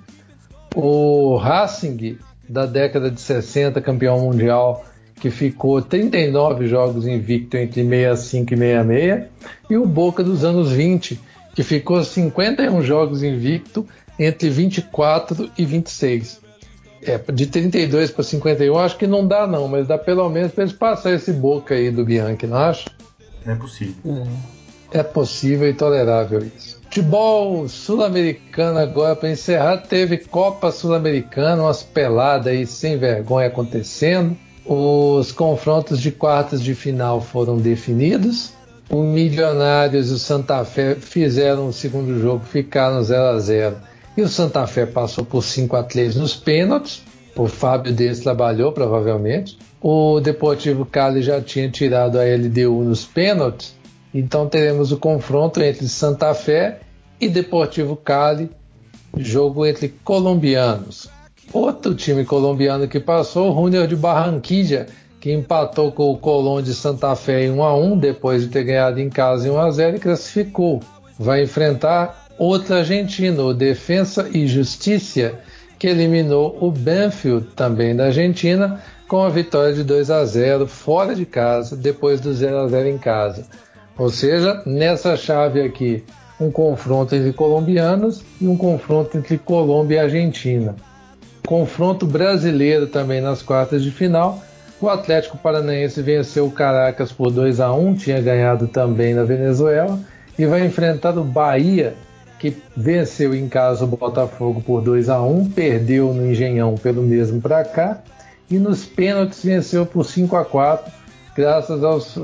o Racing da década de 60, campeão mundial, que ficou 39 jogos invicto entre 65 e 66, e o Boca dos anos 20, que ficou 51 jogos invicto entre 24 e 26. De 32 para 51 acho que não dá não, mas dá pelo menos para eles passar esse Boca aí do Bianchi, não acha? É possível. É possível e tolerável isso. Futebol sul-americano agora, para encerrar, teve Copa Sul-Americana, umas peladas aí sem vergonha acontecendo. Os confrontos de quartas de final foram definidos. O Milionários e o Santa Fé fizeram o segundo jogo, ficaram 0-0. E o Santa Fé passou por 5-3 nos pênaltis. O Fábio Deles trabalhou, provavelmente. O Deportivo Cali já tinha tirado a LDU nos pênaltis. Então teremos o confronto entre Santa Fé e Deportivo Cali, jogo entre colombianos. Outro time colombiano que passou, o Junior de Barranquilla, que empatou com o Colón de Santa Fé em 1-1, depois de ter ganhado em casa em 1-0 e classificou. Vai enfrentar outro argentino, o Defensa e Justicia, que eliminou o Banfield, também da Argentina, com a vitória de 2-0 fora de casa, depois do 0-0 em casa. Ou seja, nessa chave aqui, um confronto entre colombianos e um confronto entre Colômbia e Argentina. Confronto brasileiro também nas quartas de final. O Atlético Paranaense venceu o Caracas por 2-1, tinha ganhado também na Venezuela, e vai enfrentar o Bahia, que venceu em casa o Botafogo por 2-1, perdeu no Engenhão pelo mesmo placar, e nos pênaltis venceu por 5-4, graças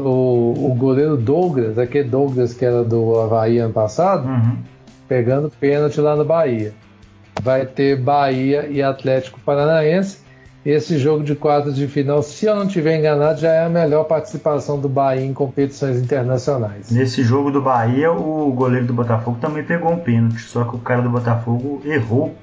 ao goleiro Douglas, aquele Douglas que era do Avaí ano passado, pegando pênalti lá no Bahia. Vai ter Bahia e Atlético Paranaense. Esse jogo de quartas de final, se eu não estiver enganado, já é a melhor participação do Bahia em competições internacionais. Nesse jogo do Bahia, o goleiro do Botafogo também pegou um pênalti, só que o cara do Botafogo errou,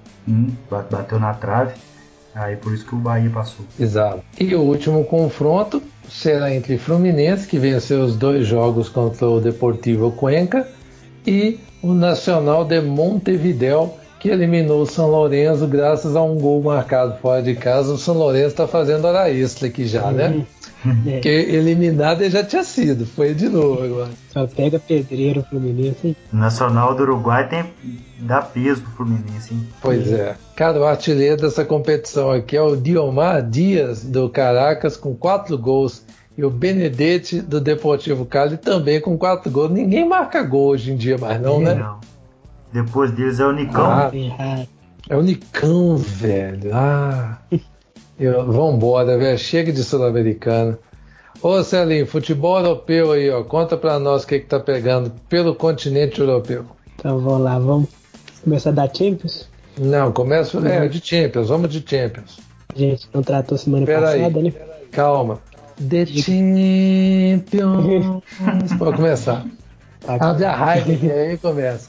bateu na trave. Aí por isso que o Bahia passou. Exato. E o último confronto será entre Fluminense, que venceu os 2 jogos contra o Deportivo Cuenca, e o Nacional de Montevideo, que eliminou o São Lourenço graças a um gol marcado fora de casa. O São Lourenço está fazendo hora extra aqui já, né? Porque eliminado ele já tinha sido, foi de novo agora. Só pega pedreiro o Fluminense, hein? O Nacional do Uruguai dá peso pro Fluminense, hein? Pois é. Cara, o artilheiro dessa competição aqui é o Diomar Dias, do Caracas, com 4 gols. E o Benedetti, do Deportivo Cali, também com 4 gols. Ninguém marca gol hoje em dia mais não, né? Não. Depois deles é o Nicão. É o Nicão, velho. Vambora, velho. Chega de Sul-Americana. Ô Celinho, futebol europeu aí, ó. Conta pra nós o que tá pegando pelo continente europeu. Então vamos lá, vamos começar da Champions? Não, começa de Champions, vamos de Champions. A gente não tratou semana Pera passada, aí, né? calma. The Champions. Pode começar. Abre a raiva que aí começa.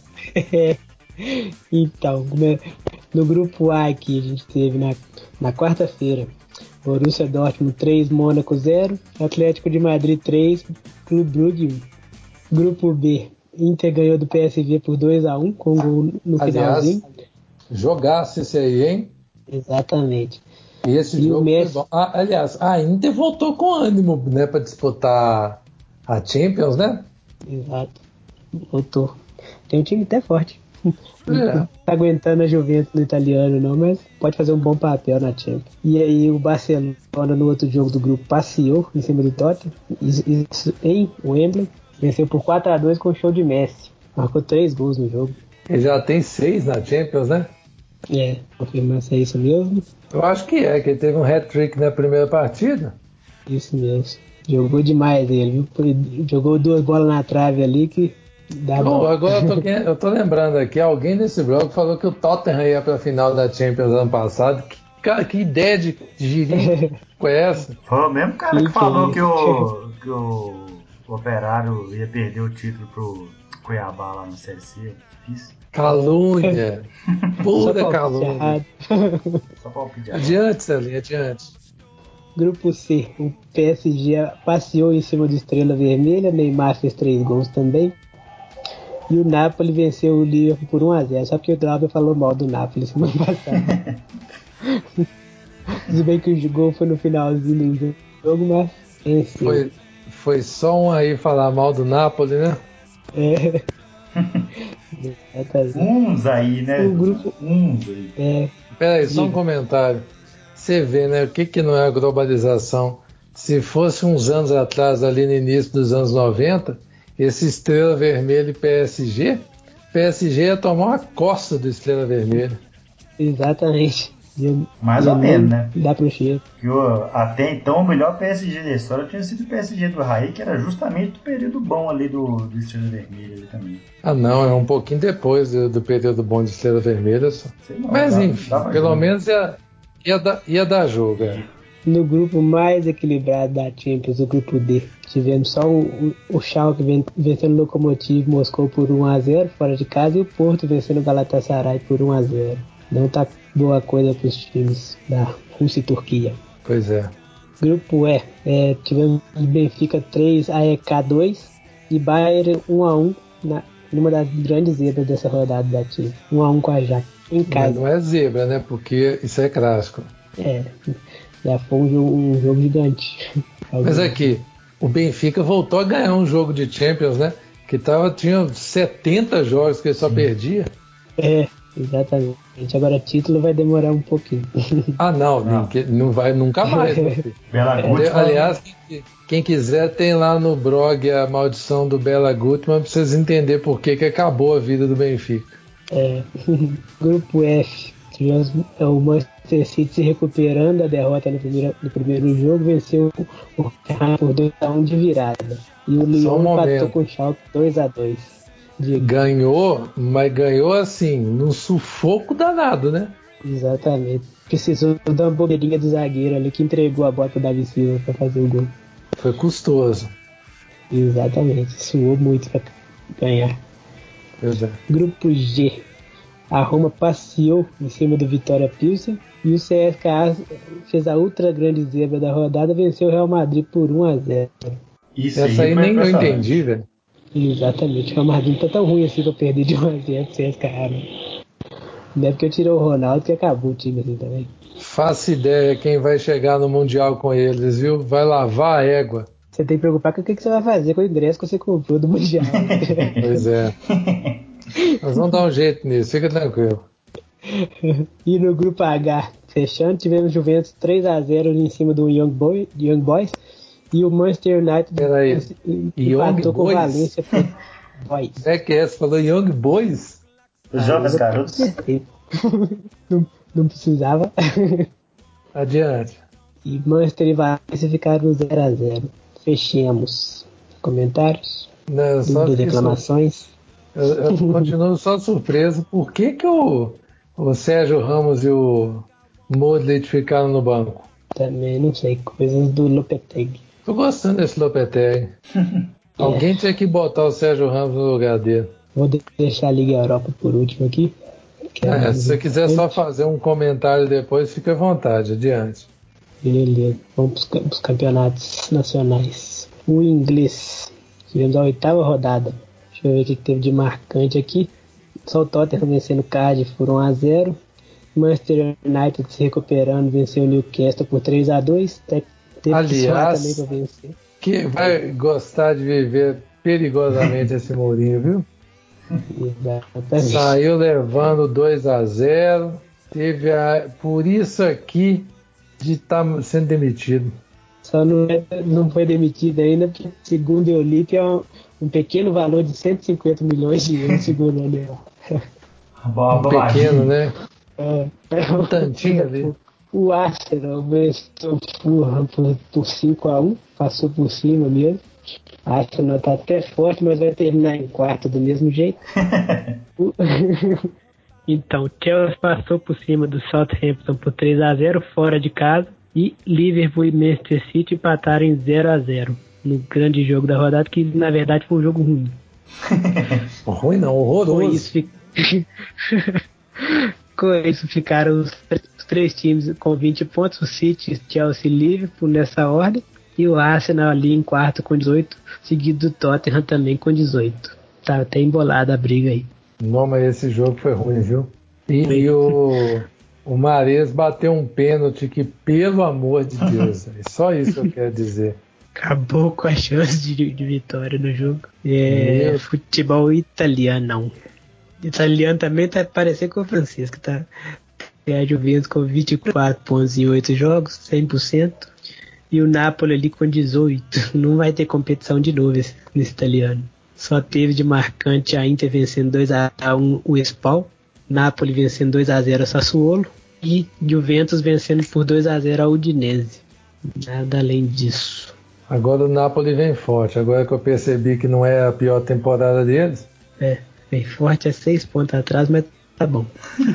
Então, no grupo A aqui, a gente teve na quarta-feira Borussia Dortmund 3, Mônaco 0, Atlético de Madrid 3, Clube Brugge 1. Grupo B, Inter ganhou do PSV por 2-1 com gol no finalzinho. Jogasse esse aí, hein? Exatamente. E esse jogo o Messi... foi bom. Aliás, a Inter voltou com ânimo, né, para disputar a Champions, né? Exato. Voltou. Tem um time até forte. Não tá aguentando a Juventus no italiano não, mas pode fazer um bom papel na Champions. E aí o Barcelona no outro jogo do grupo passeou em cima do Tottenham, isso em Wembley, venceu por 4-2 com show de Messi. Marcou 3 gols no jogo. Ele já tem 6 na Champions, né? Confirmar se é isso mesmo. Eu acho que que ele teve um hat-trick na primeira partida. Isso mesmo. Jogou demais ele, viu? Jogou 2 bolas na trave ali que agora eu tô lembrando aqui, alguém nesse blog falou que o Tottenham ia pra final da Champions ano passado. Que ideia de girinho é essa? Foi o mesmo cara que falou que o Operário ia perder o título pro Cuiabá lá no Série C. Isso. Calúnia. Pura calúnia. Só palpite. Adiante, Celinho, adiante. Grupo C, o PSG passeou em cima do Estrela Vermelha, Neymar fez 3 gols também. E o Napoli venceu o Liverpool por 1-0. Só porque o Glauber falou mal do Napoli semana passada. Tudo bem que o gol foi no finalzinho do jogo, mas venceu. Foi só um aí falar mal do Napoli, né? Uns aí, né? O grupo... Uns aí. Peraí, só um comentário. Você vê, né? O que não é a globalização? Se fosse uns anos atrás, ali no início dos anos 90, esse Estrela Vermelha e PSG ia tomar uma costa do Estrela Vermelha. Exatamente. Mais ou menos, né? Dá pro cheiro. Até então, o melhor PSG da história tinha sido o PSG do Raí, que era justamente o período bom ali do Estrela Vermelha ali também. Não, é um pouquinho depois do período bom de Estrela Vermelha só. Mas enfim, pelo menos ia dar jogo. No grupo mais equilibrado da Champions, o grupo D, tivemos só o Schalke vencendo o Lokomotiv Moscou por 1-0 fora de casa e o Porto vencendo o Galatasaray por 1-0. Não tá boa coisa para os times da Rússia e Turquia. Pois é. Grupo E, tivemos Benfica 3, AEK 2 e Bayern 1-1 numa das grandes zebras dessa rodada da Champions. 1-1 com a Ajax em casa. Não é zebra, né? Porque isso é clássico. Já foi um jogo gigante. Mas aqui, o Benfica voltou a ganhar um jogo de Champions, né? Que tinha 70 jogos que ele só perdia. Exatamente. Agora título vai demorar um pouquinho. Não vai nunca mais. Aliás, quem quiser tem lá no blog A Maldição do Bela Gutmann pra vocês entenderem por que acabou a vida do Benfica. Grupo F. Tivemos o Manchester City se recuperando da derrota no primeiro jogo, venceu o Hoffenheim por 2-1 de virada. E o Lyon empatou com o Schalke 2-2. Ganhou, mas ganhou assim, num sufoco danado, né? Exatamente. Precisou dar uma bobeirinha do zagueiro ali que entregou a bola pro Davi Silva pra fazer o gol. Foi custoso. Exatamente, suou muito pra ganhar. Grupo G. A Roma passeou em cima do Vitória Pilsen e o CSKA fez a ultra grande zebra da rodada, venceu o Real Madrid por 1-0. Essa aí nem eu entendi, velho. Exatamente, o Real Madrid não tá tão ruim assim pra perder de 1-0 pro CSKA, né? Não é porque eu tirei o Ronaldo que acabou o time assim também. Faço ideia quem vai chegar no Mundial com eles, viu? Vai lavar a égua. Você tem que preocupar com o que você vai fazer com o ingresso que você comprou do Mundial. Pois é. Nós vamos dar um jeito nisso, fica tranquilo. E no grupo H, fechando, tivemos Juventus 3-0 em cima do Young Boys e o Manchester United empatou com o Valência por Boys. Que é essa? Falou Young Boys? Os jovens garotos. Não precisava. Adiante. E Manchester e Valência ficaram 0-0. Fechemos. Comentários? Não, só Dúvidas, reclamações? Eu continuo só surpreso. Por que o Sérgio Ramos e o Modric ficaram no banco? Também não sei, coisas do Lopetegui. Tô gostando desse Lopetegui. Alguém tinha que botar o Sérgio Ramos no lugar dele. Vou deixar a Liga Europa por último aqui. Se você quiser só fazer um comentário depois, fica à vontade. Adiante. Beleza, vamos para os campeonatos nacionais. O inglês. Tivemos a 8ª rodada. Deixa eu ver o que teve de marcante aqui. Só o Tottenham vencendo o Cardiff por 1-0. Manchester United se recuperando, venceu o Newcastle por 3-2. Teve que suar também para vencer. Que vai gostar de viver perigosamente esse Mourinho, viu? Exatamente. Saiu levando 2-0. Por isso aqui de estar sendo demitido. Só não foi demitido ainda, porque segundo o Eulip é um pequeno valor de 150 milhões de euros segurando ele. Pequeno, né? Um tantinho ali. O Arsenal venceu o Fulham por 5-1, passou por cima mesmo. A Arsenal tá até forte, mas vai terminar em quarto do mesmo jeito. Então, Chelsea passou por cima do Southampton por 3-0 fora de casa. E Liverpool e Manchester City empataram em 0-0 no grande jogo da rodada, que na verdade foi um jogo ruim. Ruim não, horroroso. Com isso ficaram os 3 times com 20 pontos, o City, Chelsea e Liverpool nessa ordem, e o Arsenal ali em quarto com 18, seguido do Tottenham também com 18. Tá até embolada a briga aí. Não, mas esse jogo foi ruim, viu? E o Mahrez bateu um pênalti que, pelo amor de Deus, só isso eu quero dizer. Acabou com a chance de vitória no jogo. Futebol italiano, não. Italiano também tá parecendo com o Francisco, tá? A Juventus com 24 pontos em 8 jogos, 100%. E o Napoli ali com 18. Não vai ter competição de novo nesse italiano. Só teve de marcante a Inter vencendo 2-1 o Spal. Napoli vencendo 2-0 a Sassuolo. E Juventus vencendo por 2-0 a Udinese. Nada além disso. Agora o Napoli vem forte. Agora que eu percebi que não é a pior temporada deles. Vem forte, 6 pontos atrás, mas tá bom.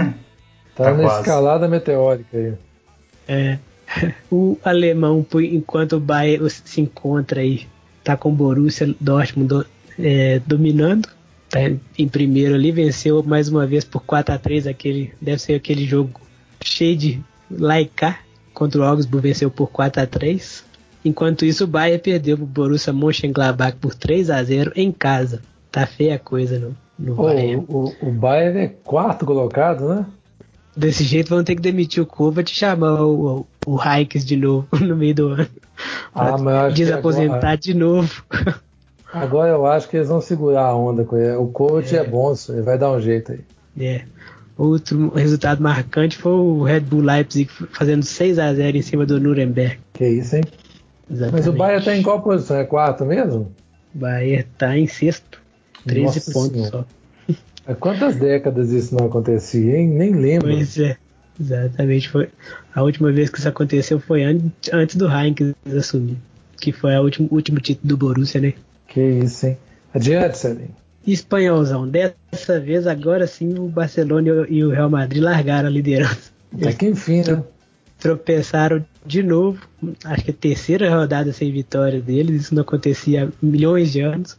Tá na quase escalada meteórica aí. O alemão, enquanto o Bayern se encontra aí, tá com o Borussia Dortmund dominando. Tá em primeiro ali, venceu mais uma vez por 4-3, deve ser aquele jogo cheio de laicar, contra o Augsburg, venceu por 4-3. Enquanto isso, o Bayern perdeu pro Borussia Mönchengladbach por 3-0 em casa. Tá feia a coisa no Bayern. O Bayern é quarto colocado, né? Desse jeito vão ter que demitir o Kovac e chamar o Raikkonen de novo no meio do ano. Mas desaposentar de novo. Agora eu acho que eles vão segurar a onda com ele. O Kovac é bom, ele vai dar um jeito aí. Outro resultado marcante foi o Red Bull Leipzig fazendo 6-0 em cima do Nuremberg. Que isso, hein? Exatamente. Mas o Bayern tá em qual posição? É quarto mesmo? O Bayern tá em sexto. 13 pontos só. Há quantas décadas isso não acontecia, hein? Nem lembro. Pois é, exatamente. A última vez que isso aconteceu foi antes do Heinkes assumir. Que foi o último título do Borussia, né? Que isso, hein? Adiante, Celinho. Espanholzão. Dessa vez, agora sim, o Barcelona e o Real Madrid largaram a liderança. Até que enfim, né? Tropeçaram de novo. Acho que a terceira rodada sem vitória deles. Isso não acontecia há milhões de anos.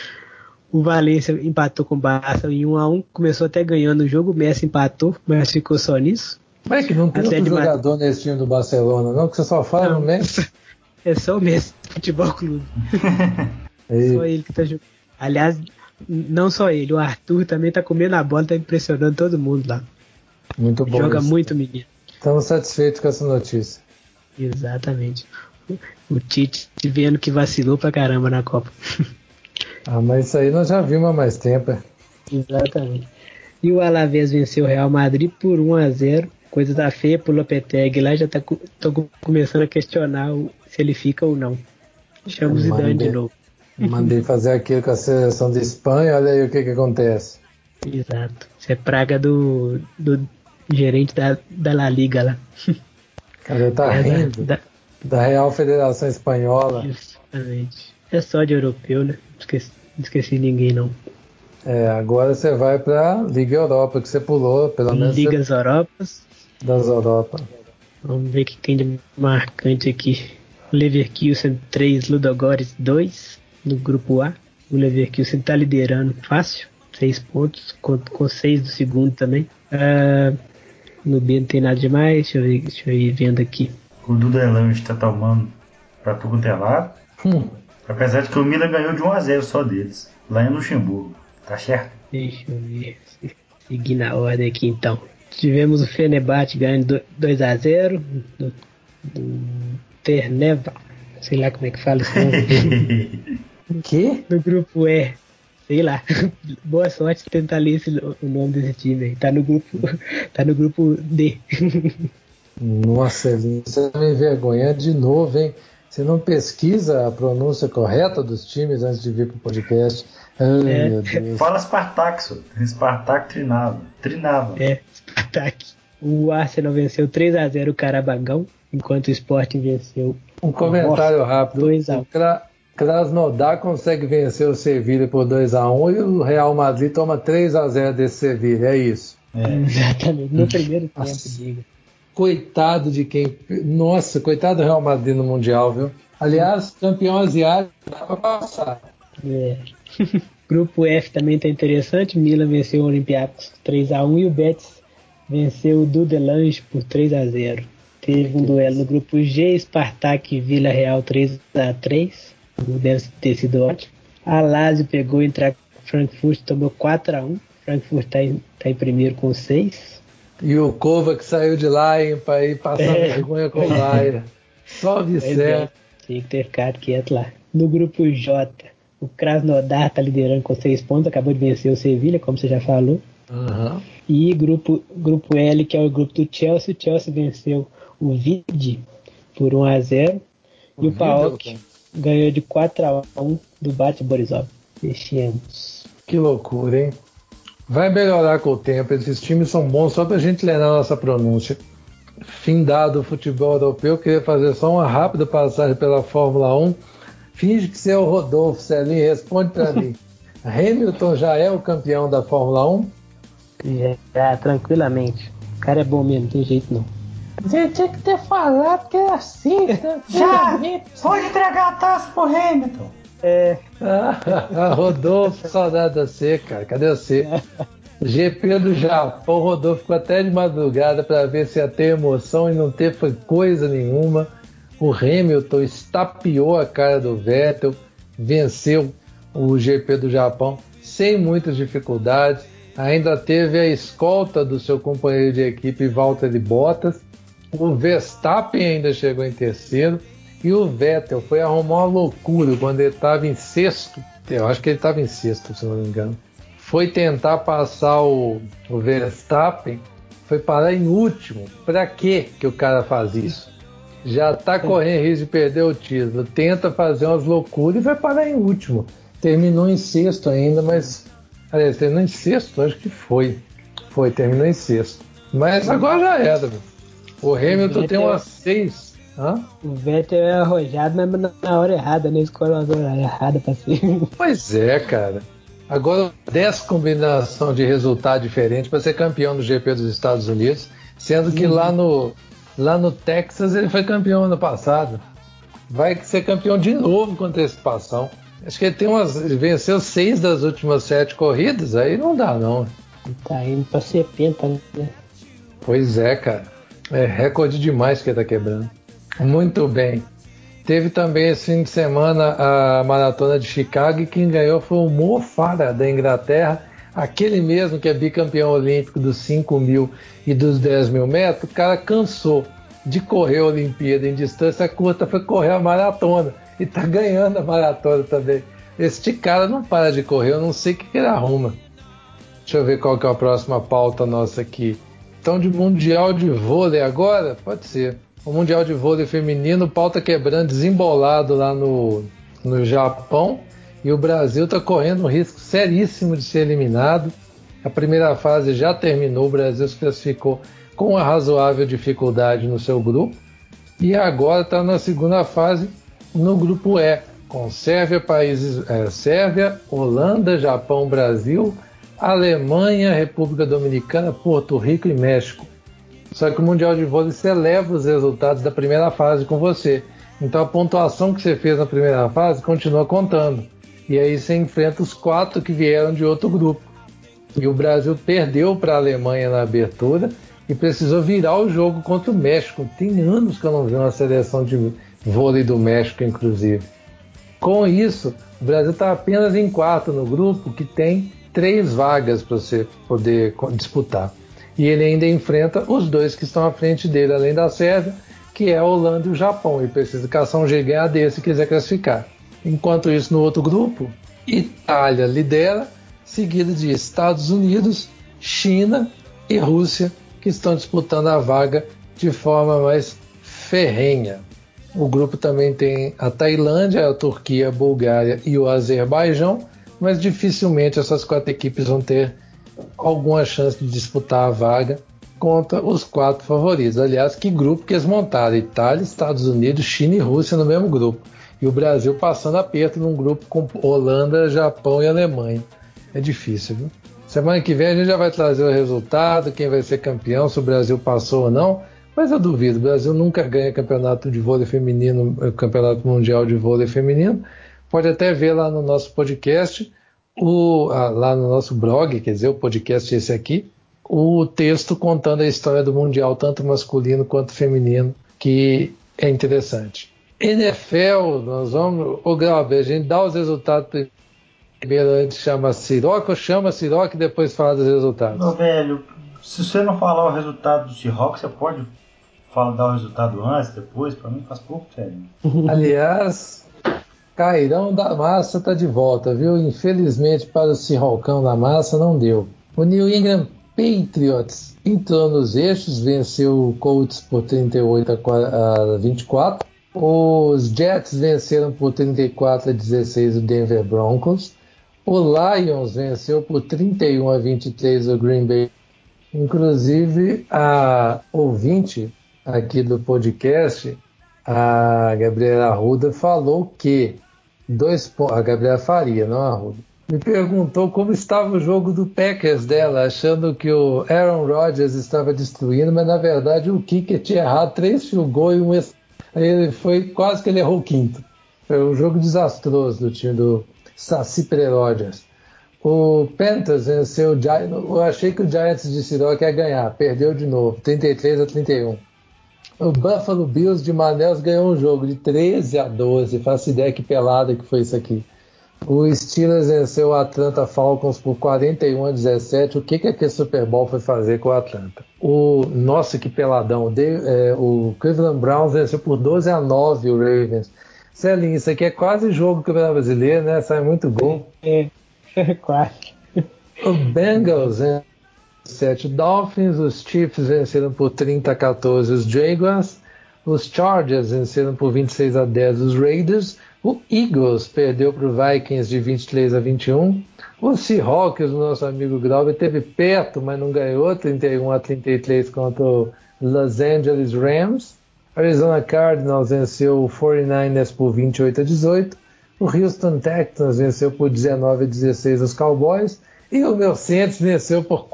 O Valência empatou com o Barça em 1-1. Começou até ganhando o jogo. O Messi empatou, mas ficou só nisso. Mas é que não tem outro jogador nesse time do Barcelona, não? Que você só fala no Messi? É só o Messi Futebol Clube. Só ele que tá jogando. Aliás, não só ele, o Arthur também tá comendo a bola, tá impressionando todo mundo lá. Muito bom. Joga muito, menino. Estamos satisfeitos com essa notícia. Exatamente. O Tite vendo que vacilou pra caramba na Copa. Mas isso aí nós já vimos há mais tempo. Exatamente. E o Alavés venceu o Real Madrid por 1-0. Coisa tá feia pro Lopetegui lá, já tô começando a questionar se ele fica ou não. Chama o Zidane de novo. Mandei fazer aquilo com a seleção de Espanha, olha aí o que acontece. Exato. Isso é praga do gerente da La Liga lá. Cara, tá rindo da Real Federação Espanhola. Isso. Exatamente. É só de europeu, né? Não esqueci ninguém, não. Agora você vai pra Liga Europa, que você pulou, pelo menos. Ligas Europas. Das Europa. Vamos ver o que tem de marcante aqui. Leverkusen 3, Ludogorets 2 no grupo A. O Leverkusen tá liderando fácil, 6 pontos, com 6 do segundo também. No B não tem nada demais, deixa eu ir vendo aqui. O Dudelange tá tomando pra tudo que é lado. Apesar de que o Milan ganhou de 1-0 só deles, lá em Luxemburgo. Tá certo? Deixa eu ver, seguir na ordem aqui então. Tivemos o Fenerbahçe ganhando 2-0 do Terneva, sei lá como é que fala esse nome. Que? No grupo E, sei lá. Boa sorte tentar ler o nome desse time aí. Tá no grupo D. Nossa, você tá me envergonhando de novo, hein? Você não pesquisa a pronúncia correta dos times antes de vir pro podcast? Ai, meu Deus. Fala Spartak, Spartak Trinava. Spartak. O Arsenal venceu 3-0 o Carabagão, enquanto o Sporting venceu. Um comentário rápido. 2-1. Krasnodar consegue vencer o Sevilha por 2-1 e o Real Madrid toma 3-0 desse Sevilha, é isso. Exatamente, no primeiro tempo, diga. Coitado de quem... Nossa, coitado do Real Madrid no Mundial, viu? Aliás, campeão asiático dá pra passar. Grupo F também tá interessante. Milan venceu o Olympiacos 3-1 e o Betis venceu o Dudelange por 3-0. Teve um duelo no grupo G, Spartak e Vila Real 3-3. Deve ter sido ótimo. A Lazio pegou e Frankfurt, tomou 4-1. Frankfurt tá em primeiro com 6. E o Kovac saiu de lá, hein, pra ir passar vergonha com o Bayern. Só Vicente. Tinha que ter ficado quieto lá. No grupo J, o Krasnodar tá liderando com 6 pontos, acabou de vencer o Sevilha, como você já falou. Uhum. E grupo L, que é o grupo do Chelsea, o Chelsea venceu o Vidi por 1-0. E o PAOK ganhou de 4-1 do Bate Borisov. Fechemos. Que loucura, hein? Vai melhorar com o tempo. Esses times são bons só pra gente ler na nossa pronúncia. Findado o futebol europeu, queria fazer só uma rápida passagem pela Fórmula 1. Finge que você é o Rodolfo, Celinho, responde pra mim. Hamilton já é o campeão da Fórmula 1? Já, tranquilamente. O cara é bom mesmo, não tem jeito não. Você tinha que ter falado que é assim. Já! Pode entregar a taça pro Hamilton. Rodolfo, saudade de você, cara. Cadê você? GP do Japão, o Rodolfo ficou até de madrugada para ver se ia ter emoção e não teve coisa nenhuma. O Hamilton estapeou a cara do Vettel, venceu o GP do Japão sem muitas dificuldades. Ainda teve a escolta do seu companheiro de equipe, Valtteri Bottas. O Verstappen ainda chegou em terceiro. E o Vettel foi arrumar uma loucura quando ele estava em sexto. Eu acho que ele estava em sexto, se não me engano. Foi tentar passar o Verstappen, foi parar em último. Pra que o cara faz isso? Já tá correndo risco de perder o título. Tenta fazer umas loucuras e vai parar em último. Terminou em sexto ainda, mas... Aliás, terminou em sexto? Acho que foi. Terminou em sexto. Mas agora já era, meu. O Hamilton tem umas 6... O Vettel é arrojado, mas na hora errada, né? Escolhe uma hora errada pra ser. Pois é, cara. Agora, 10 combinação de resultado diferente para ser campeão do GP dos Estados Unidos, sendo que lá no Texas ele foi campeão ano passado. Vai ser campeão de novo com antecipação. Acho que ele venceu 6 das últimas 7 corridas, aí não dá não. Tá indo pra ser penta, né? Pois é, cara. É recorde demais que ele tá quebrando. Muito bem. Teve também esse fim de semana a Maratona de Chicago e quem ganhou foi o Mo Farah da Inglaterra, aquele mesmo que é bicampeão olímpico dos 5 mil e dos 10 mil metros. O cara cansou de correr a Olimpíada em distância curta, foi correr a maratona e tá ganhando a maratona também. Este cara não para de correr, eu não sei o que ele arruma. Deixa eu ver qual que é a próxima pauta nossa aqui. Então, de Mundial de Vôlei agora? Pode ser. O Mundial de Vôlei Feminino, pau tá quebrando, desembolado lá no Japão. E o Brasil está correndo um risco seríssimo de ser eliminado. A primeira fase já terminou, o Brasil se classificou com uma razoável dificuldade no seu grupo. E agora está na segunda fase, no grupo E. com Sérvia, Holanda, Japão, Brasil, Alemanha, República Dominicana, Porto Rico e México. Só que o Mundial de Vôlei celebra os resultados da primeira fase com você. Então a pontuação que você fez na primeira fase continua contando. E aí você enfrenta os 4 que vieram de outro grupo. E o Brasil perdeu para a Alemanha na abertura e precisou virar o jogo contra o México. Tem anos que eu não vi uma seleção de vôlei do México, inclusive. Com isso, o Brasil está apenas em 4 no grupo, que tem 3 vagas para você poder disputar. E ele ainda enfrenta os 2 que estão à frente dele, além da Sérvia, que é a Holanda e o Japão. E precisa caçar um G ganhar desse se quiser classificar. Enquanto isso, no outro grupo, Itália lidera, seguido de Estados Unidos, China e Rússia, que estão disputando a vaga de forma mais ferrenha. O grupo também tem a Tailândia, a Turquia, a Bulgária e o Azerbaijão, mas dificilmente essas 4 equipes vão ter alguma chance de disputar a vaga contra os 4 favoritos. Aliás, que grupo que eles montaram: Itália, Estados Unidos, China e Rússia no mesmo grupo. E o Brasil passando aperto num grupo com Holanda, Japão e Alemanha. É difícil, viu? Semana que vem a gente já vai trazer o resultado, quem vai ser campeão, se o Brasil passou ou não. Mas eu duvido, o Brasil nunca ganha campeonato de vôlei feminino, campeonato mundial de vôlei feminino. Pode até ver lá no nosso podcast, lá no nosso blog, quer dizer, o podcast esse aqui, o texto contando a história do mundial, tanto masculino quanto feminino, que é interessante. NFL, nós vamos... Ô Glauber, a gente dá os resultados primeiro, a gente chama Siroc ou chama Siroc e depois fala dos resultados? Meu velho, se você não falar o resultado do Seahawks, você pode dar o resultado antes, depois? Pra mim faz pouco diferença. Aliás, Cairão da Massa tá de volta, viu? Infelizmente para o Seahawkão da Massa não deu. O New England Patriots entrou nos eixos, venceu o Colts por 38-24. Os Jets venceram por 34-16 o Denver Broncos. O Lions venceu por 31-23 o Green Bay. Inclusive, a ouvinte aqui do podcast, a Gabriela Arruda, falou que a Gabriela Faria, não a Arruda, me perguntou como estava o jogo do Packers dela, achando que o Aaron Rodgers estava destruindo, mas na verdade o kicker tinha errado 3 field goals e aí ele quase que ele errou o 5º. Foi um jogo desastroso do time do Saci Rodgers. O Panthers venceu o Giants. Eu achei que o Giants de Siroc ia ganhar, perdeu de novo, 33-31. O Buffalo Bills de Manaus ganhou um jogo de 13-12. Faço ideia que pelada que foi isso aqui. O Steelers venceu o Atlanta Falcons por 41-17. O que aquele Super Bowl foi fazer com o Atlanta? Nossa, que peladão. O Cleveland Browns venceu por 12-9 o Ravens. Celinho, isso aqui é quase jogo do Campeonato Brasileiro, né? Sai muito gol. Quase. O Bengals venceu 7 Dolphins. Os Chiefs venceram por 30-14 os Jaguars. Os Chargers venceram por 26-10 os Raiders. O Eagles perdeu para o Vikings de 23-21. O Seahawks, o nosso amigo Glauber, esteve perto, mas não ganhou, 31-33 contra o Los Angeles Rams. Arizona Cardinals venceu o 49ers por 28-18. O Houston Texans venceu por 19-16 os Cowboys. E o meu Saints venceu por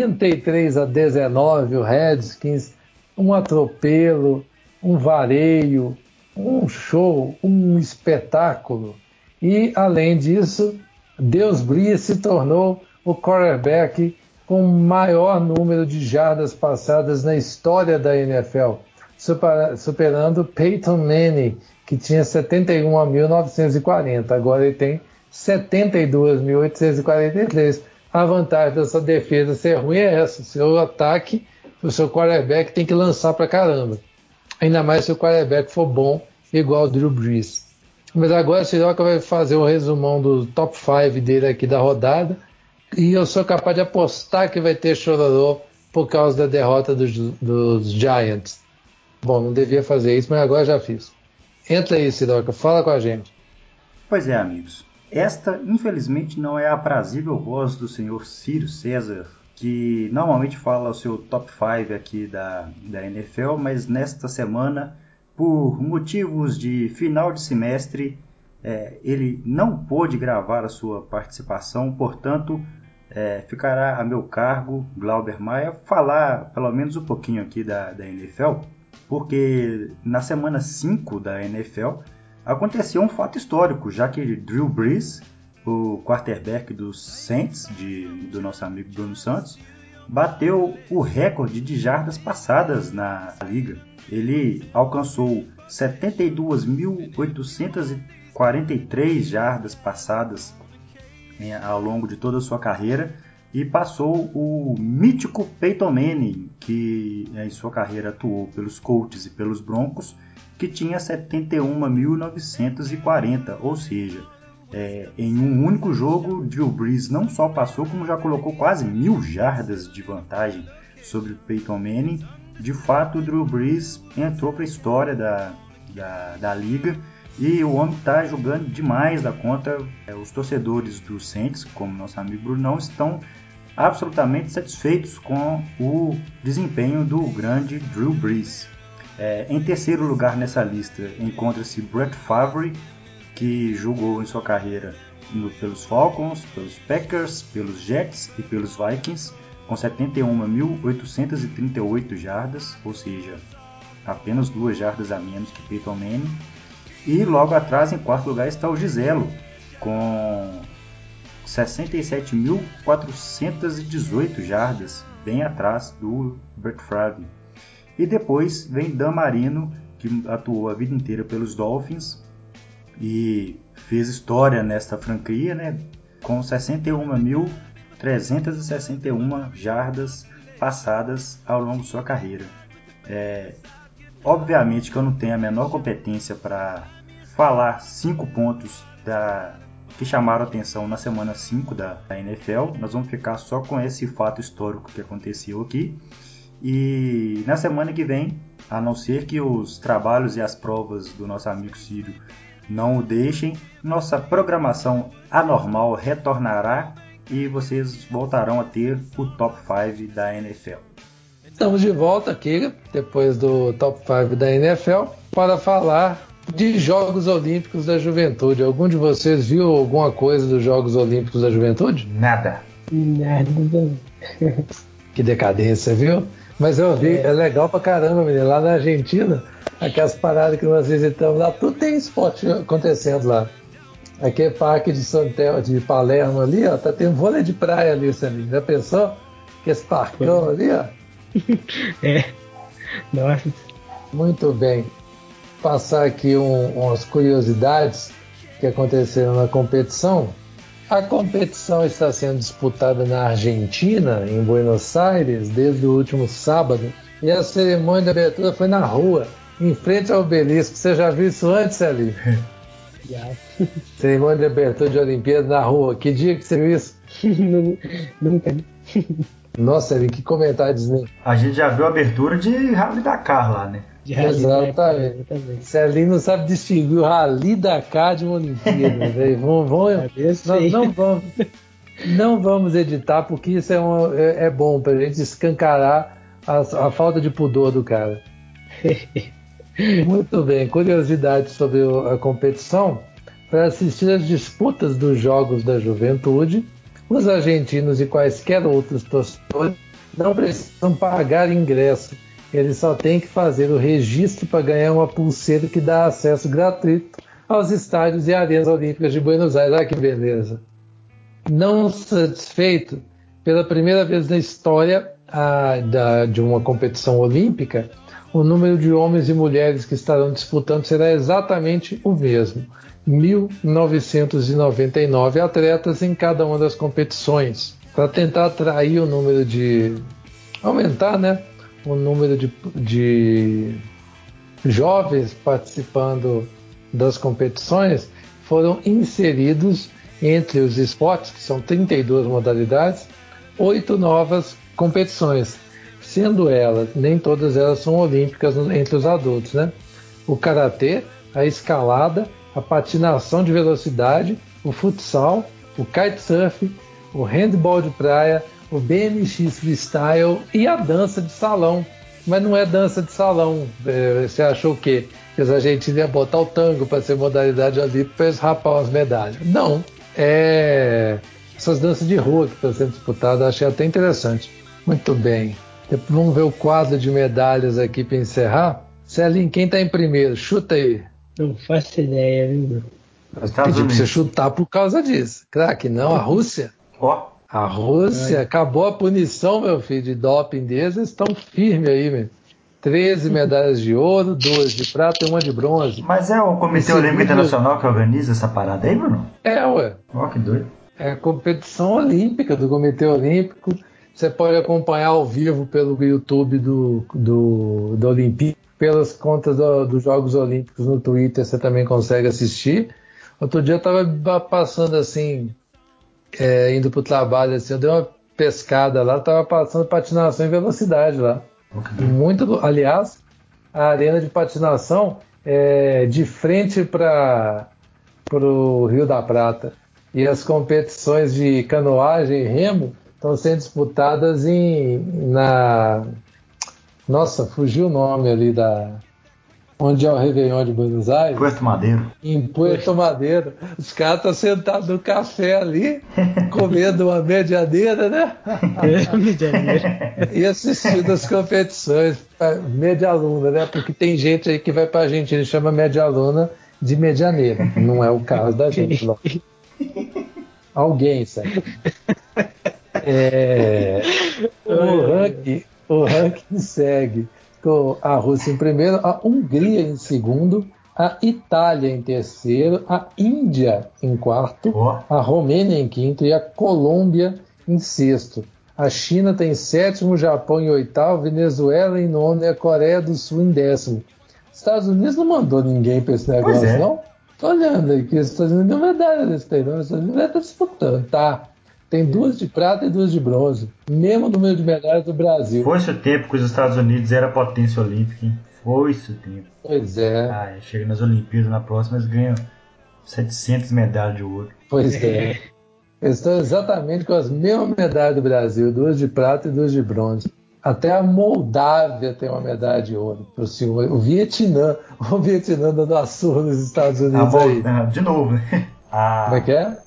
43-19 o Redskins. Um atropelo, um vareio, um show, um espetáculo. E, além disso, Deus Brees se tornou o quarterback com o maior número de jardas passadas na história da NFL, superando Peyton Manning, que tinha 71.940. Agora ele tem 72.843. A vantagem dessa defesa ser ruim é essa: seu ataque, o seu quarterback tem que lançar pra caramba. Ainda mais se o quarterback for bom, igual o Drew Brees. Mas agora o Siroca vai fazer um resumão do top 5 dele aqui da rodada. E eu sou capaz de apostar que vai ter chororô por causa da derrota dos Giants. Bom, não devia fazer isso, mas agora já fiz. Entra aí, Siroca, fala com a gente. Pois é, amigos. Esta, infelizmente, não é a aprazível voz do senhor Ciro César, que normalmente fala o seu top 5 aqui da NFL, mas nesta semana, por motivos de final de semestre, ele não pôde gravar a sua participação, portanto, ficará a meu cargo, Glauber Maia, falar pelo menos um pouquinho aqui da NFL, porque na semana 5 da NFL aconteceu um fato histórico, já que Drew Brees, o quarterback dos Saints, do nosso amigo Bruno Santos, bateu o recorde de jardas passadas na liga. Ele alcançou 72.843 jardas passadas ao longo de toda a sua carreira e passou o mítico Peyton Manning, que em sua carreira atuou pelos Colts e pelos Broncos, que tinha 71.940, ou seja, em um único jogo, Drew Brees não só passou, como já colocou quase 1.000 jardas de vantagem sobre o Peyton Manning. De fato, o Drew Brees entrou para a história da liga e o homem está jogando demais da conta. Os torcedores do Saints, como nosso amigo Brunão, estão absolutamente satisfeitos com o desempenho do grande Drew Brees. Em terceiro lugar nessa lista encontra-se Brett Favre, que jogou em sua carreira pelos Falcons, pelos Packers, pelos Jets e pelos Vikings, com 71.838 jardas, ou seja, apenas 2 jardas a menos que Peyton Manning. E logo atrás, em quarto lugar, está o Giselo, com 67.418 jardas, bem atrás do Brett Favre. E depois vem Dan Marino, que atuou a vida inteira pelos Dolphins e fez história nesta franquia, né, com 61.361 jardas passadas ao longo de sua carreira. Obviamente que eu não tenho a menor competência para falar 5 pontos que chamaram atenção na semana 5 da NFL. Nós vamos ficar só com esse fato histórico que aconteceu aqui. E na semana que vem, a não ser que os trabalhos e as provas do nosso amigo Círio não o deixem, nossa programação anormal retornará e vocês voltarão a ter o Top 5 da NFL. Estamos de volta aqui, depois do Top 5 da NFL, para falar de Jogos Olímpicos da Juventude. Algum de vocês viu alguma coisa dos Jogos Olímpicos da Juventude? Nada. Que decadência, viu? Mas eu vi, é legal pra caramba, menino. Lá na Argentina, aquelas paradas que nós visitamos lá, tudo tem esporte acontecendo lá. Aquele parque de Palermo ali, ó, tá tendo vôlei de praia ali, sabe? Já pensou? Que esse parcão ali, ó. Nossa. Muito bem. Passar aqui umas curiosidades que aconteceram na competição. A competição está sendo disputada na Argentina, em Buenos Aires, desde o último sábado, e a cerimônia de abertura foi na rua, em frente ao obelisco. Você já viu isso antes, ali? Já. Cerimônia de abertura de Olimpíada na rua. Que dia que você viu isso? Nunca. Nossa, ali, que comentários, né? A gente já viu a abertura de Rally Dakar lá, né? Exatamente. Você ali não sabe distinguir o Rally Dakar de uma Olimpíada, velho. Não vamos editar, porque isso é bom pra gente escancarar a falta de pudor do cara. Muito bem, curiosidade sobre a competição. Para assistir às disputas dos Jogos da Juventude, os argentinos e quaisquer outros torcedores não precisam pagar ingresso. Eles só têm que fazer o registro para ganhar uma pulseira que dá acesso gratuito aos estádios e arenas olímpicas de Buenos Aires. Olha que beleza. Não satisfeito, pela primeira vez na história de uma competição olímpica, o número de homens e mulheres que estarão disputando será exatamente o mesmo. 1.999 atletas em cada uma das competições. Para tentar atrair o número aumentar, né? O número de jovens participando das competições, foram inseridos entre os esportes, que são 32 modalidades, 8 novas competições, sendo elas, nem todas elas são olímpicas entre os adultos, né? O karatê, a escalada, a patinação de velocidade, o futsal, o kitesurf, o handball de praia, o BMX freestyle e a dança de salão. Mas não é dança de salão. Você achou o quê? Que os argentinos iam botar o tango para ser modalidade olímpica para eles rapar as medalhas. Não. É essas danças de rua que estão sendo disputadas. Achei até interessante. Muito bem. Vamos ver o quadro de medalhas aqui para encerrar. Celinho, quem está em primeiro? Chuta aí. Não faço ideia, viu? Eu pedi para você chutar por causa disso. Claro que não, a Rússia. A Rússia, acabou a punição, meu filho, de doping deles, eles estão firmes aí, meu. 13 medalhas de ouro, 2 de prata e 1 de bronze. Mas é o Comitê Olímpico Internacional que organiza essa parada aí, Bruno? Ué. Que doido. É a competição olímpica do Comitê Olímpico. Você pode acompanhar ao vivo pelo YouTube da Olimpíada, pelas contas dos Jogos Olímpicos no Twitter, você também consegue assistir. Outro dia eu estava passando assim, indo para o trabalho, assim, eu dei uma pescada lá, estava passando patinação em velocidade lá. Aliás, a arena de patinação é de frente para o Rio da Prata. E as competições de canoagem e remo estão sendo disputadas Nossa, fugiu o nome ali onde é o Réveillon de Buenos Aires? Puerto Madeiro. Em Puerto Madeiro. Os caras estão sentados no café ali, comendo uma medianeira, né? E assistindo as competições. Medialuna, né? Porque tem gente aí que vai pra Argentina e chama medialuna de medianeira. Não é o caso da gente, não. Alguém, sabe? O ranking segue com a Rússia em primeiro, a Hungria em segundo, a Itália em terceiro, a Índia em quarto, a Romênia em quinto e a Colômbia em sexto. A China tem sétimo, o Japão em oitavo, Venezuela em nono e a Coreia do Sul em décimo. Estados Unidos não mandou ninguém para esse negócio, não? Tô olhando aqui, os Estados Unidos não é medalha desse tem, não. Os Estados Unidos está disputando, tá? Tem 2 de prata e 2 de bronze. Mesmo número de medalhas do Brasil. Foi-se o tempo que os Estados Unidos era potência olímpica, hein? Foi-se o tempo. Pois é. Chega nas Olimpíadas na próxima, eles ganham 700 medalhas de ouro. Pois é. Eles estão exatamente com as mesmas medalhas do Brasil, 2 de prata e 2 de bronze. Até a Moldávia tem uma medalha de ouro pro senhor. O Vietnã dando a surra nos Estados Unidos aí. De novo, né? Como é que é?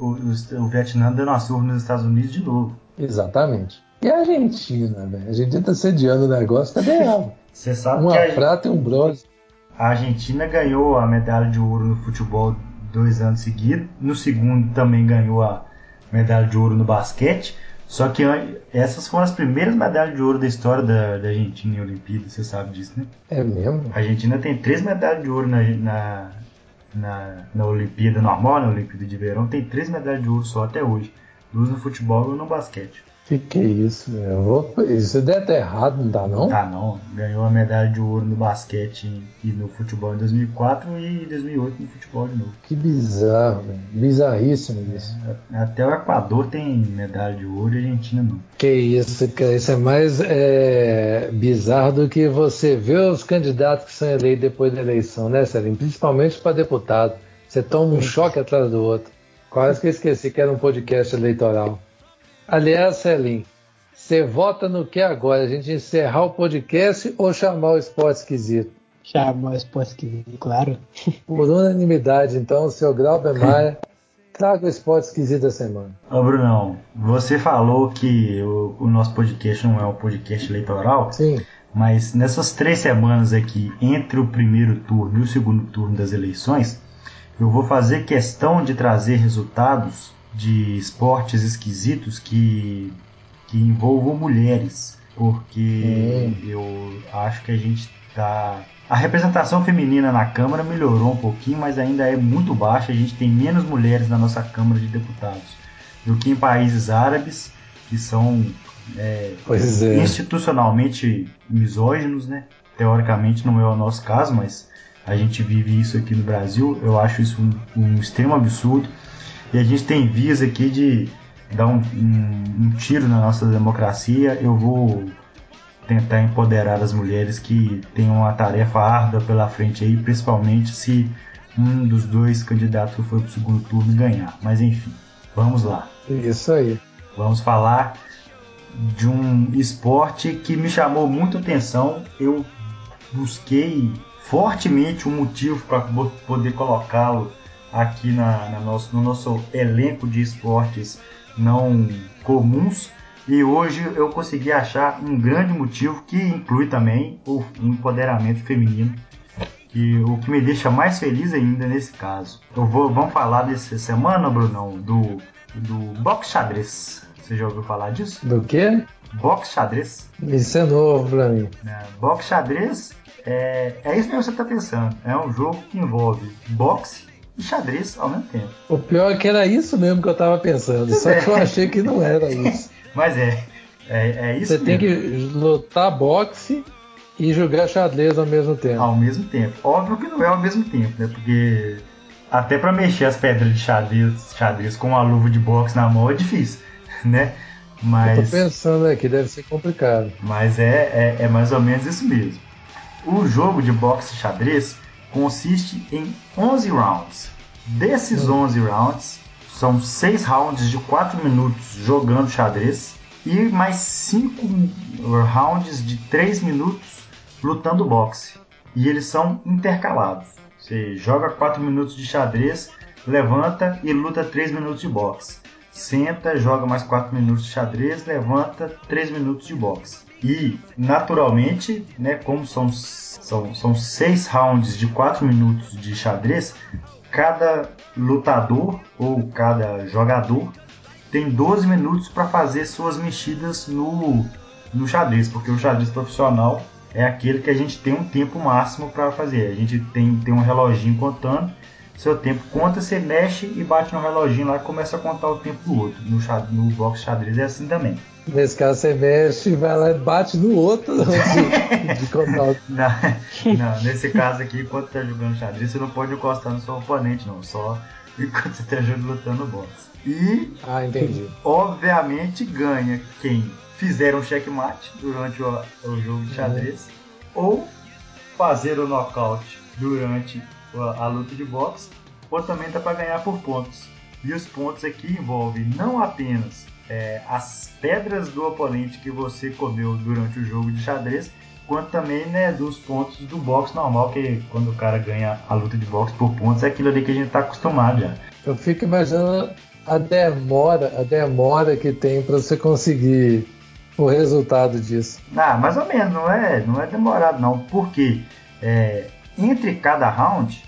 O Vietnã dando uma surra nos Estados Unidos de novo. Exatamente. E a Argentina, velho? A Argentina tá sediando o negócio, tá ganhando. Você sabe uma prata e um bronze. A Argentina ganhou a medalha de ouro no futebol 2 anos seguidos. No segundo também ganhou a medalha de ouro no basquete. Só que essas foram as primeiras medalhas de ouro da história da Argentina em Olimpíadas, você sabe disso, né? É mesmo? A Argentina tem 3 medalhas de ouro na Olimpíada normal, na Olimpíada de verão, tem 3 medalhas de ouro só até hoje. 2 no futebol e 1 no basquete. Que é isso, meu? Isso deve estar errado, não tá não? Tá não. Ganhou a medalha de ouro no basquete e no futebol em 2004 e em 2008 no futebol de novo. Que bizarro, velho. Bizarríssimo isso. Até o Equador tem medalha de ouro e a Argentina não. Que isso, cara. Isso é mais bizarro do que você ver os candidatos que são eleitos depois da eleição, né, Celinho? Principalmente para deputado. Você toma um choque atrás do outro. Quase que eu esqueci que era um podcast eleitoral. Aliás, Celinho, você vota no que agora? A gente encerrar o podcast ou chamar o Esporte Esquisito? Chamar o Esporte Esquisito, claro. Por unanimidade, então, o seu Glauber Maia, traga o Esporte Esquisito da semana. Ô, Brunão, você falou que o nosso podcast não é um podcast eleitoral. Sim. Mas nessas 3 semanas aqui, entre o primeiro turno e o segundo turno das eleições, eu vou fazer questão de trazer resultados de esportes esquisitos que envolvam mulheres, porque eu acho que a gente tá... A representação feminina na Câmara melhorou um pouquinho, mas ainda é muito baixa. A gente tem menos mulheres na nossa Câmara de Deputados do que em países árabes, que são institucionalmente misóginos, né? Teoricamente não é o nosso caso, mas a gente vive isso aqui no Brasil. Eu acho isso um extremo absurdo. E a gente tem vias aqui de dar um tiro na nossa democracia. Eu vou tentar empoderar as mulheres que têm uma tarefa árdua pela frente aí, principalmente se um dos 2 candidatos que foi para o segundo turno ganhar. Mas enfim, vamos lá. Isso aí. Vamos falar de um esporte que me chamou muito atenção. Eu busquei fortemente um motivo para poder colocá-lo aqui no nosso elenco de esportes não comuns. E hoje eu consegui achar um grande motivo que inclui também o empoderamento feminino, o que me deixa mais feliz ainda nesse caso. Vamos falar dessa semana, Brunão, do boxe xadrez. Você já ouviu falar disso? Do quê? Boxe xadrez. Isso é novo pra mim. Boxe xadrez é isso mesmo que você está pensando. É um jogo que envolve boxe e xadrez ao mesmo tempo. O pior é que era isso mesmo que eu tava pensando, só que eu achei que não era isso. Mas é isso Você mesmo. tem que lutar boxe e jogar xadrez ao mesmo tempo. Ao mesmo tempo. Óbvio que não é ao mesmo tempo, né? Porque até para mexer as pedras de xadrez com uma luva de boxe na mão é difícil, né? Mas eu tô pensando aqui, deve ser complicado. Mas é mais ou menos isso mesmo. O jogo de boxe e xadrez consiste em 11 rounds. Desses 11 rounds, são 6 rounds de 4 minutos jogando xadrez e mais 5 rounds de 3 minutos lutando boxe. E eles são intercalados. Você joga 4 minutos de xadrez, levanta e luta 3 minutos de boxe. Senta, joga mais 4 minutos de xadrez, levanta 3 minutos de boxe. E, naturalmente, né, como são 6 rounds de 4 minutos de xadrez, cada lutador ou cada jogador tem 12 minutos para fazer suas mexidas no xadrez, porque o xadrez profissional é aquele que a gente tem um tempo máximo para fazer. A gente tem um reloginho contando, seu tempo conta, você mexe e bate no reloginho lá e começa a contar o tempo do outro. No boxe xadrez é assim também. Nesse caso você mexe, vai lá e bate no outro antes de contar. Não, nesse caso aqui, enquanto tá jogando xadrez, você não pode encostar no seu oponente, não, só enquanto você tá lutando boxe. E, entendi. Obviamente, ganha quem fizer um checkmate durante o jogo de xadrez, ou fazer o nocaute durante a luta de boxe, ou também dá para ganhar por pontos. E os pontos aqui envolvem não apenas as pedras do oponente que você comeu durante o jogo de xadrez, quanto também, né, dos pontos do boxe normal, que quando o cara ganha a luta de boxe por pontos é aquilo ali que a gente está acostumado já. Eu fico imaginando a demora que tem para você conseguir o resultado disso. Mais ou menos, não é demorado não, porque entre cada round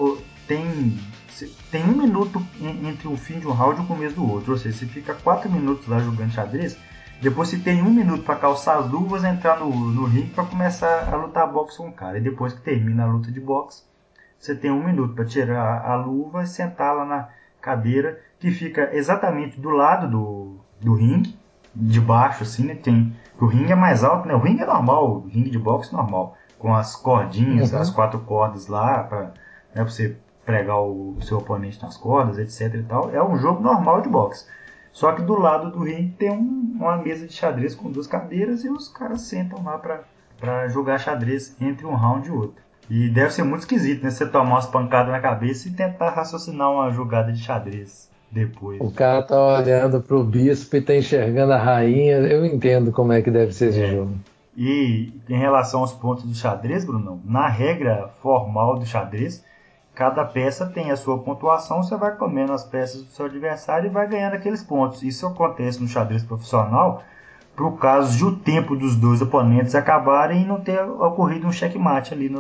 tem 1 minuto entre o fim de um round e o começo do outro, ou seja, você fica 4 minutos lá jogando xadrez, depois você tem 1 minuto para calçar as luvas, entrar no ringue para começar a lutar boxe com o cara, e depois que termina a luta de boxe, você tem 1 minuto para tirar a luva e sentar lá na cadeira, que fica exatamente do lado do ringue, de baixo assim, né? O ringue é mais alto, né? O ringue é normal, o ringue de boxe normal, com as cordinhas, as 4 cordas lá, para você pregar o seu oponente nas cordas, etc e tal. É um jogo normal de boxe. Só que do lado do ringue tem uma mesa de xadrez com 2 cadeiras e os caras sentam lá para jogar xadrez entre um round e outro. E deve ser muito esquisito, né? Você tomar umas pancadas na cabeça e tentar raciocinar uma jogada de xadrez depois. O cara tá olhando pro bispo e tá enxergando a rainha. Eu entendo como é que deve ser esse jogo. E em relação aos pontos do xadrez, Brunão, na regra formal do xadrez, cada peça tem a sua pontuação, você vai comendo as peças do seu adversário e vai ganhando aqueles pontos. Isso acontece no xadrez profissional por caso de o tempo dos 2 oponentes acabarem e não ter ocorrido um checkmate ali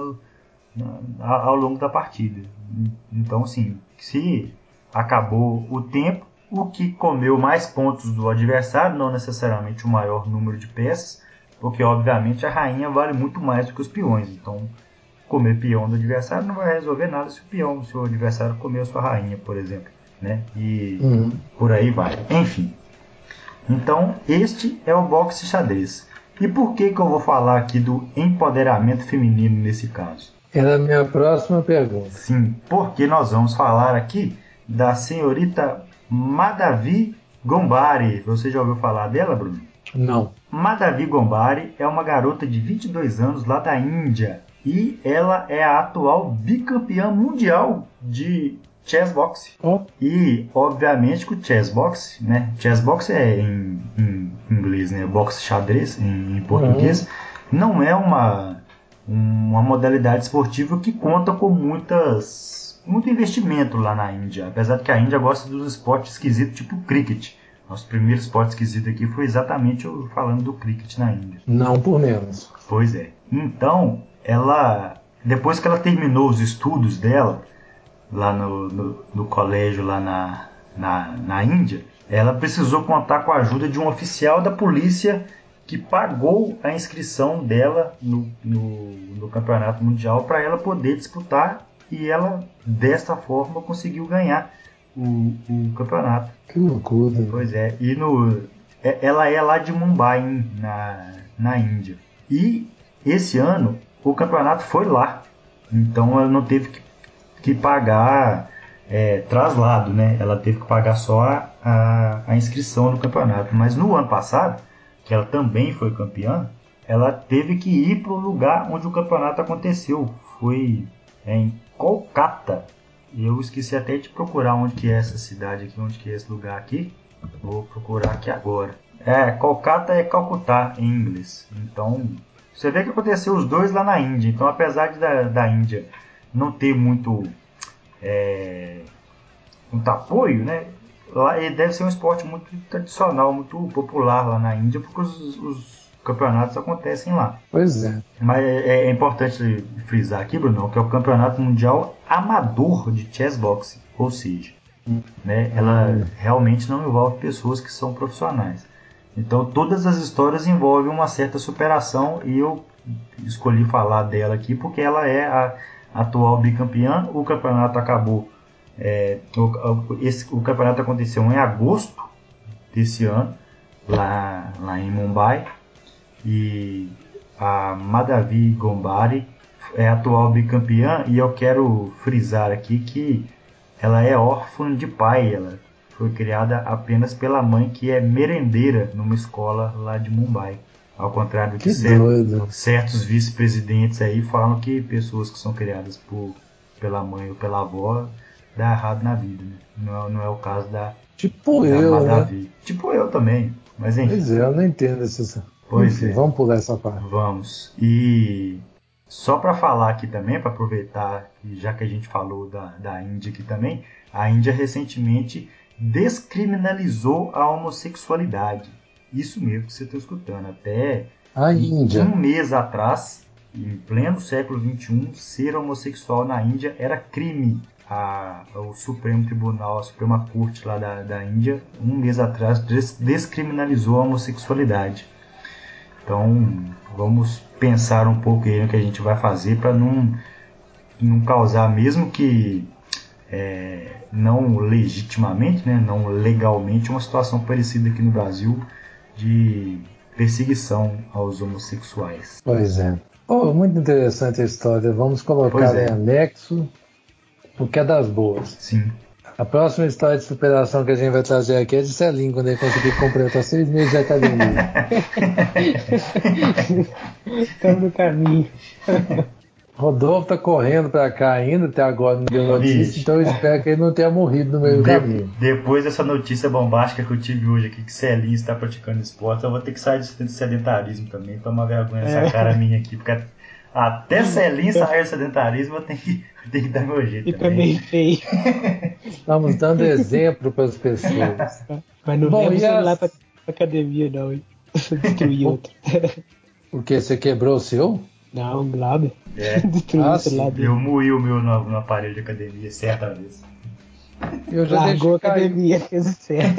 ao longo da partida. Então, sim, se acabou o tempo, o que comeu mais pontos do adversário, não necessariamente o maior número de peças, porque obviamente a rainha vale muito mais do que os peões. Então, comer peão do adversário não vai resolver nada se o seu adversário comer a sua rainha, por exemplo, né? E por aí vai. Enfim. Então, este é o boxe xadrez. E por que eu vou falar aqui do empoderamento feminino nesse caso? Era a minha próxima pergunta. Sim, porque nós vamos falar aqui da senhorita Madhavi Gombari. Você já ouviu falar dela, Bruno? Não. Madhavi Gombari é uma garota de 22 anos lá da Índia e ela é a atual bicampeã mundial de chess boxe. E, obviamente, que o chess boxe, né? Chess boxe é em inglês, né? Boxe xadrez em português, não é uma modalidade esportiva que conta com muito investimento lá na Índia, apesar de que a Índia gosta dos esportes esquisitos, tipo cricket. Nosso primeiro esporte esquisito aqui foi exatamente eu falando do cricket na Índia. Não por menos. Pois é. Então, depois que ela terminou os estudos dela, lá no colégio lá na Índia, ela precisou contar com a ajuda de um oficial da polícia que pagou a inscrição dela no campeonato mundial para ela poder disputar, e ela, desta forma, conseguiu ganhar o campeonato. Que loucura. Pois é. E ela é lá de Mumbai, na Índia. E esse ano o campeonato foi lá. Então ela não teve que pagar traslado, né? Ela teve que pagar só a inscrição no campeonato. Mas no ano passado, que ela também foi campeã, ela teve que ir para o lugar onde o campeonato aconteceu. Foi em Kolkata. Eu esqueci até de procurar onde que é essa cidade aqui, onde que é esse lugar aqui. Vou procurar aqui agora. Kolkata é Calcutá em inglês. Então, você vê que aconteceu os dois lá na Índia. Então, apesar da Índia não ter muito apoio, né? Lá ele deve ser um esporte muito tradicional, muito popular lá na Índia, porque os campeonatos acontecem lá. Pois é. Mas é importante frisar aqui, Bruno, que é o Campeonato Mundial Amador de Chess Boxing, ou seja, né, ela realmente não envolve pessoas que são profissionais. Então todas as histórias envolvem uma certa superação, e eu escolhi falar dela aqui porque ela é a atual bicampeã. O campeonato acabou, o campeonato aconteceu em agosto desse ano, lá em Mumbai, e a Madhavi Gombari é a atual bicampeã, e eu quero frisar aqui que ela é órfã de pai. Ela foi criada apenas pela mãe, que é merendeira numa escola lá de Mumbai. Ao contrário de certos vice-presidentes aí falam que pessoas que são criadas pela mãe ou pela avó dá errado na vida, né? Não é o caso da Madhavi. Né? Tipo eu também, mas enfim. Pois é, eu não entendo isso. Pois enfim, é. Vamos pular essa parte. Vamos. E só para falar aqui também, para aproveitar, já que a gente falou da Índia aqui também, a Índia recentemente descriminalizou a homossexualidade. Isso mesmo que você está escutando. Até um mês atrás, em pleno século XXI, ser homossexual na Índia era crime. O Supremo Tribunal, a Suprema Corte lá da Índia, um mês atrás, descriminalizou a homossexualidade. Então, vamos pensar um pouco aí no que a gente vai fazer para não causar, mesmo que não legitimamente, né, não legalmente, uma situação parecida aqui no Brasil de perseguição aos homossexuais. Pois é. Muito interessante a história. Vamos colocar em anexo, porque é das boas. Sim. A próxima história de superação que a gente vai trazer aqui é de Celinho, quando ele conseguir completar 6 meses de academia. Estamos no caminho. Rodolfo tá correndo pra cá ainda, até agora não deu notícia, então eu espero que ele não tenha morrido no meio do caminho. Depois dessa notícia bombástica que eu tive hoje aqui, que Celinho está praticando esporte, eu vou ter que sair de sedentarismo também, tomar vergonha dessa cara minha aqui, porque até Celinho sair do sedentarismo eu tenho que dar meu jeito. E também feio. Estamos dando exemplo para as pessoas. Mas não leva o celular pra academia não, hein? Destruir outro. O que? Você quebrou o seu? Não, Glauber. Destruiu o celular dele. Eu moí o meu no aparelho de academia certa vez. Eu já largou a academia, fez o certo.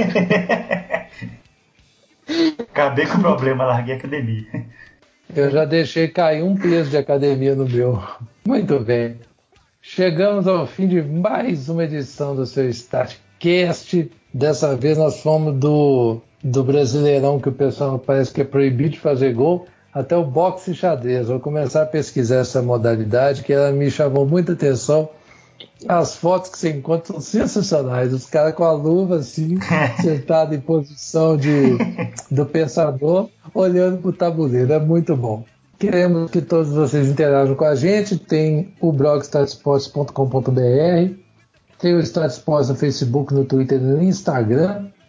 Acabei com o problema, larguei a academia. Eu já deixei cair um peso de academia no meu. Muito bem. Chegamos ao fim de mais uma edição do seu StartCast. Dessa vez nós fomos do Brasileirão, que o pessoal parece que é proibido de fazer gol, até o boxe e xadrez. Vou começar a pesquisar essa modalidade, que ela me chamou muita atenção. As fotos que você encontra são sensacionais. Os caras com a luva assim, sentado em posição do pensador, olhando para o tabuleiro. É muito bom. Queremos que todos vocês interajam com a gente. Tem o blog startsports.com.br, tem o Start Sports no Facebook, no Twitter e no Instagram.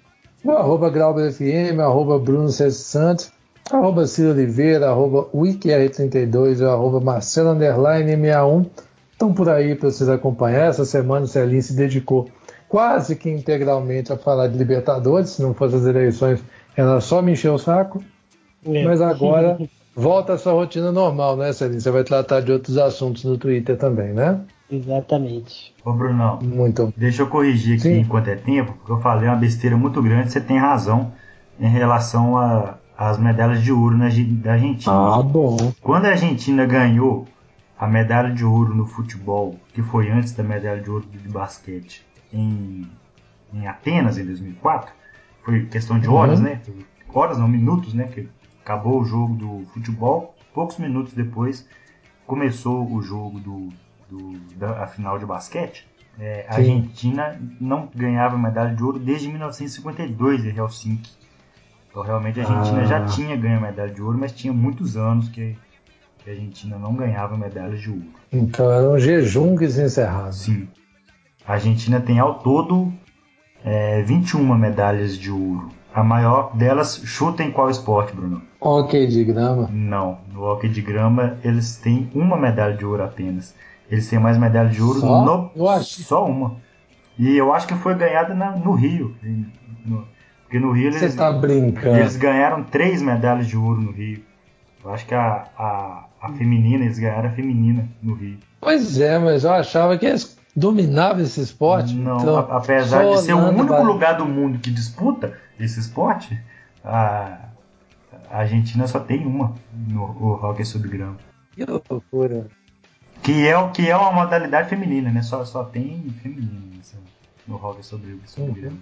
o arroba GrauberFM, arroba Bruno César Santos, arroba Ciro Oliveira, arroba WikiR32 e arroba Marcelo _61 estão por aí para vocês acompanhar. Essa semana o Celinho se dedicou quase que integralmente a falar de Libertadores. Se não fosse as eleições, ela só me encheu o saco. Mas agora volta à sua rotina normal, né, Celinho? Você vai tratar de outros assuntos no Twitter também, né? Exatamente. Ô, Brunão, Muito. deixa eu corrigir aqui Sim. enquanto é tempo, porque eu falei uma besteira muito grande. Você tem razão em relação às medalhas de ouro da Argentina. Ah, bom. Quando a Argentina ganhou a medalha de ouro no futebol, que foi antes da medalha de ouro de basquete, em Atenas, em 2004, foi questão de horas, né? Horas não, minutos, né? Que acabou o jogo do futebol, poucos minutos depois começou o jogo da final de basquete. A Argentina não ganhava medalha de ouro desde 1952 em Helsinki. Então realmente a Argentina já tinha ganho medalha de ouro, mas tinha muitos anos que a Argentina não ganhava medalha de ouro. Então era um jejum que se encerrava. Sim. A Argentina tem ao todo 21 medalhas de ouro. A maior delas, chuta em qual esporte, Bruno? Hóquei de grama. Não, no hóquei de grama eles têm uma medalha de ouro apenas. Eles têm mais medalha de ouro só uma. E eu acho que foi ganhada no Rio. Porque no Rio Você tá brincando. Eles ganharam 3 medalhas de ouro no Rio. Eu acho que a feminina, eles ganharam a feminina no Rio. Pois é, mas eu achava que eles dominavam esse esporte. Não, então, apesar de ser o único lugar do mundo que disputa esse esporte, a Argentina só tem uma no hóquei sobre grama. Que loucura. Que é uma modalidade feminina, né? Só tem feminino no hóquei sobre grama.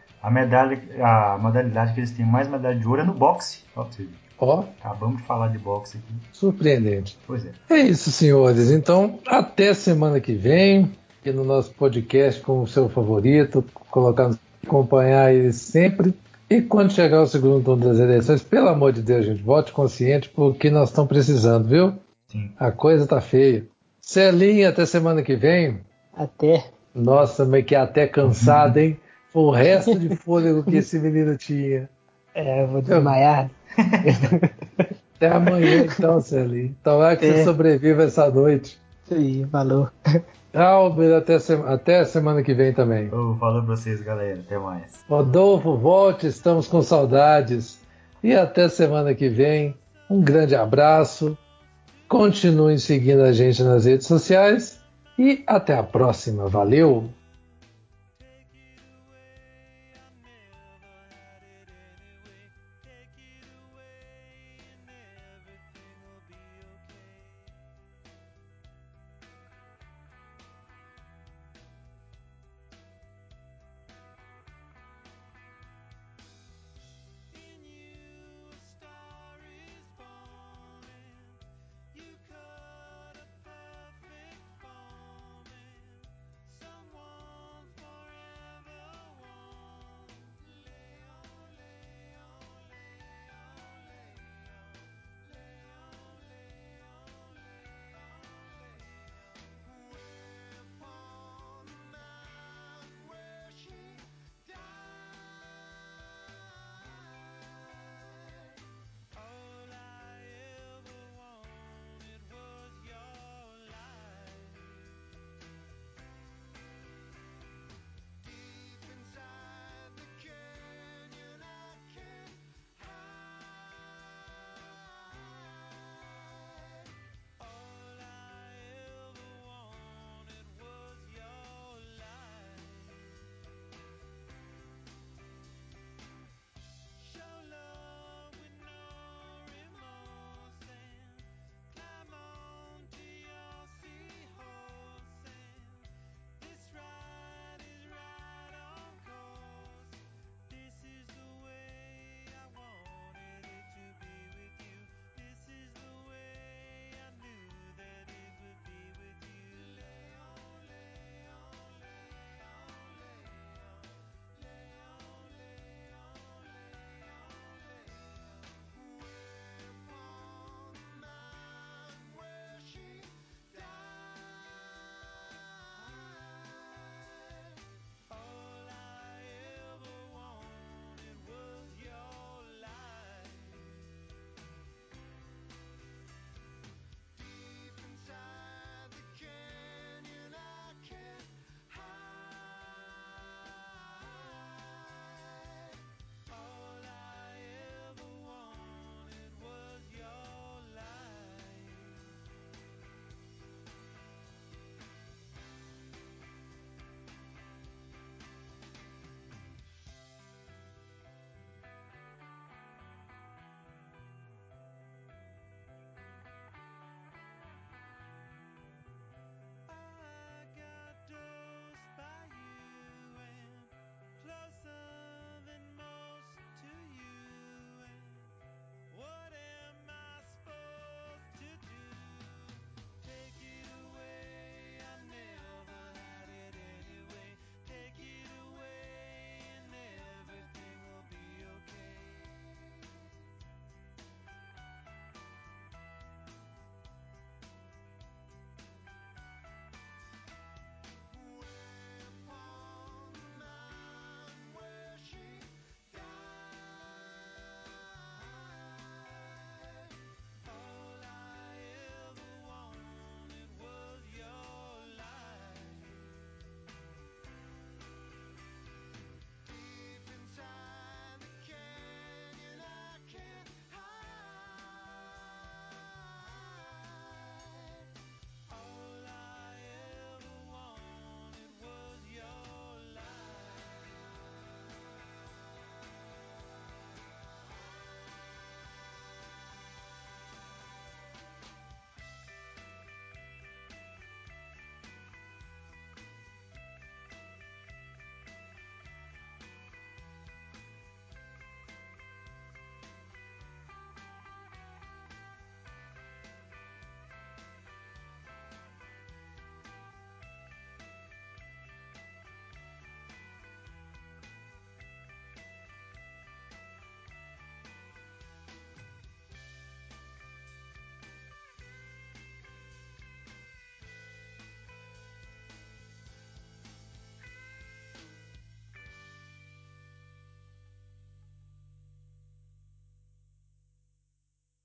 A modalidade que eles têm mais medalha de ouro é no boxe. Acabamos de falar de boxe aqui. Surpreendente. Pois é. É isso, senhores. Então, até semana que vem, aqui no nosso podcast com o seu favorito, acompanhar ele sempre. E quando chegar o segundo turno das eleições, pelo amor de Deus, gente, vote consciente, porque nós estamos precisando, viu? Sim. A coisa tá feia. Celinho, até semana que vem. Até. Nossa, mas que até cansado, hein? Foi o resto de fôlego que esse menino tinha. Eu vou desmaiar. Até amanhã, então, Celinho. Tomara que você sobreviva essa noite. Isso aí, valeu. Albert, até semana que vem também. Falou pra vocês, galera. Até mais. Rodolfo, volte, estamos com saudades. E até semana que vem. Um grande abraço. Continuem seguindo a gente nas redes sociais. E até a próxima. Valeu!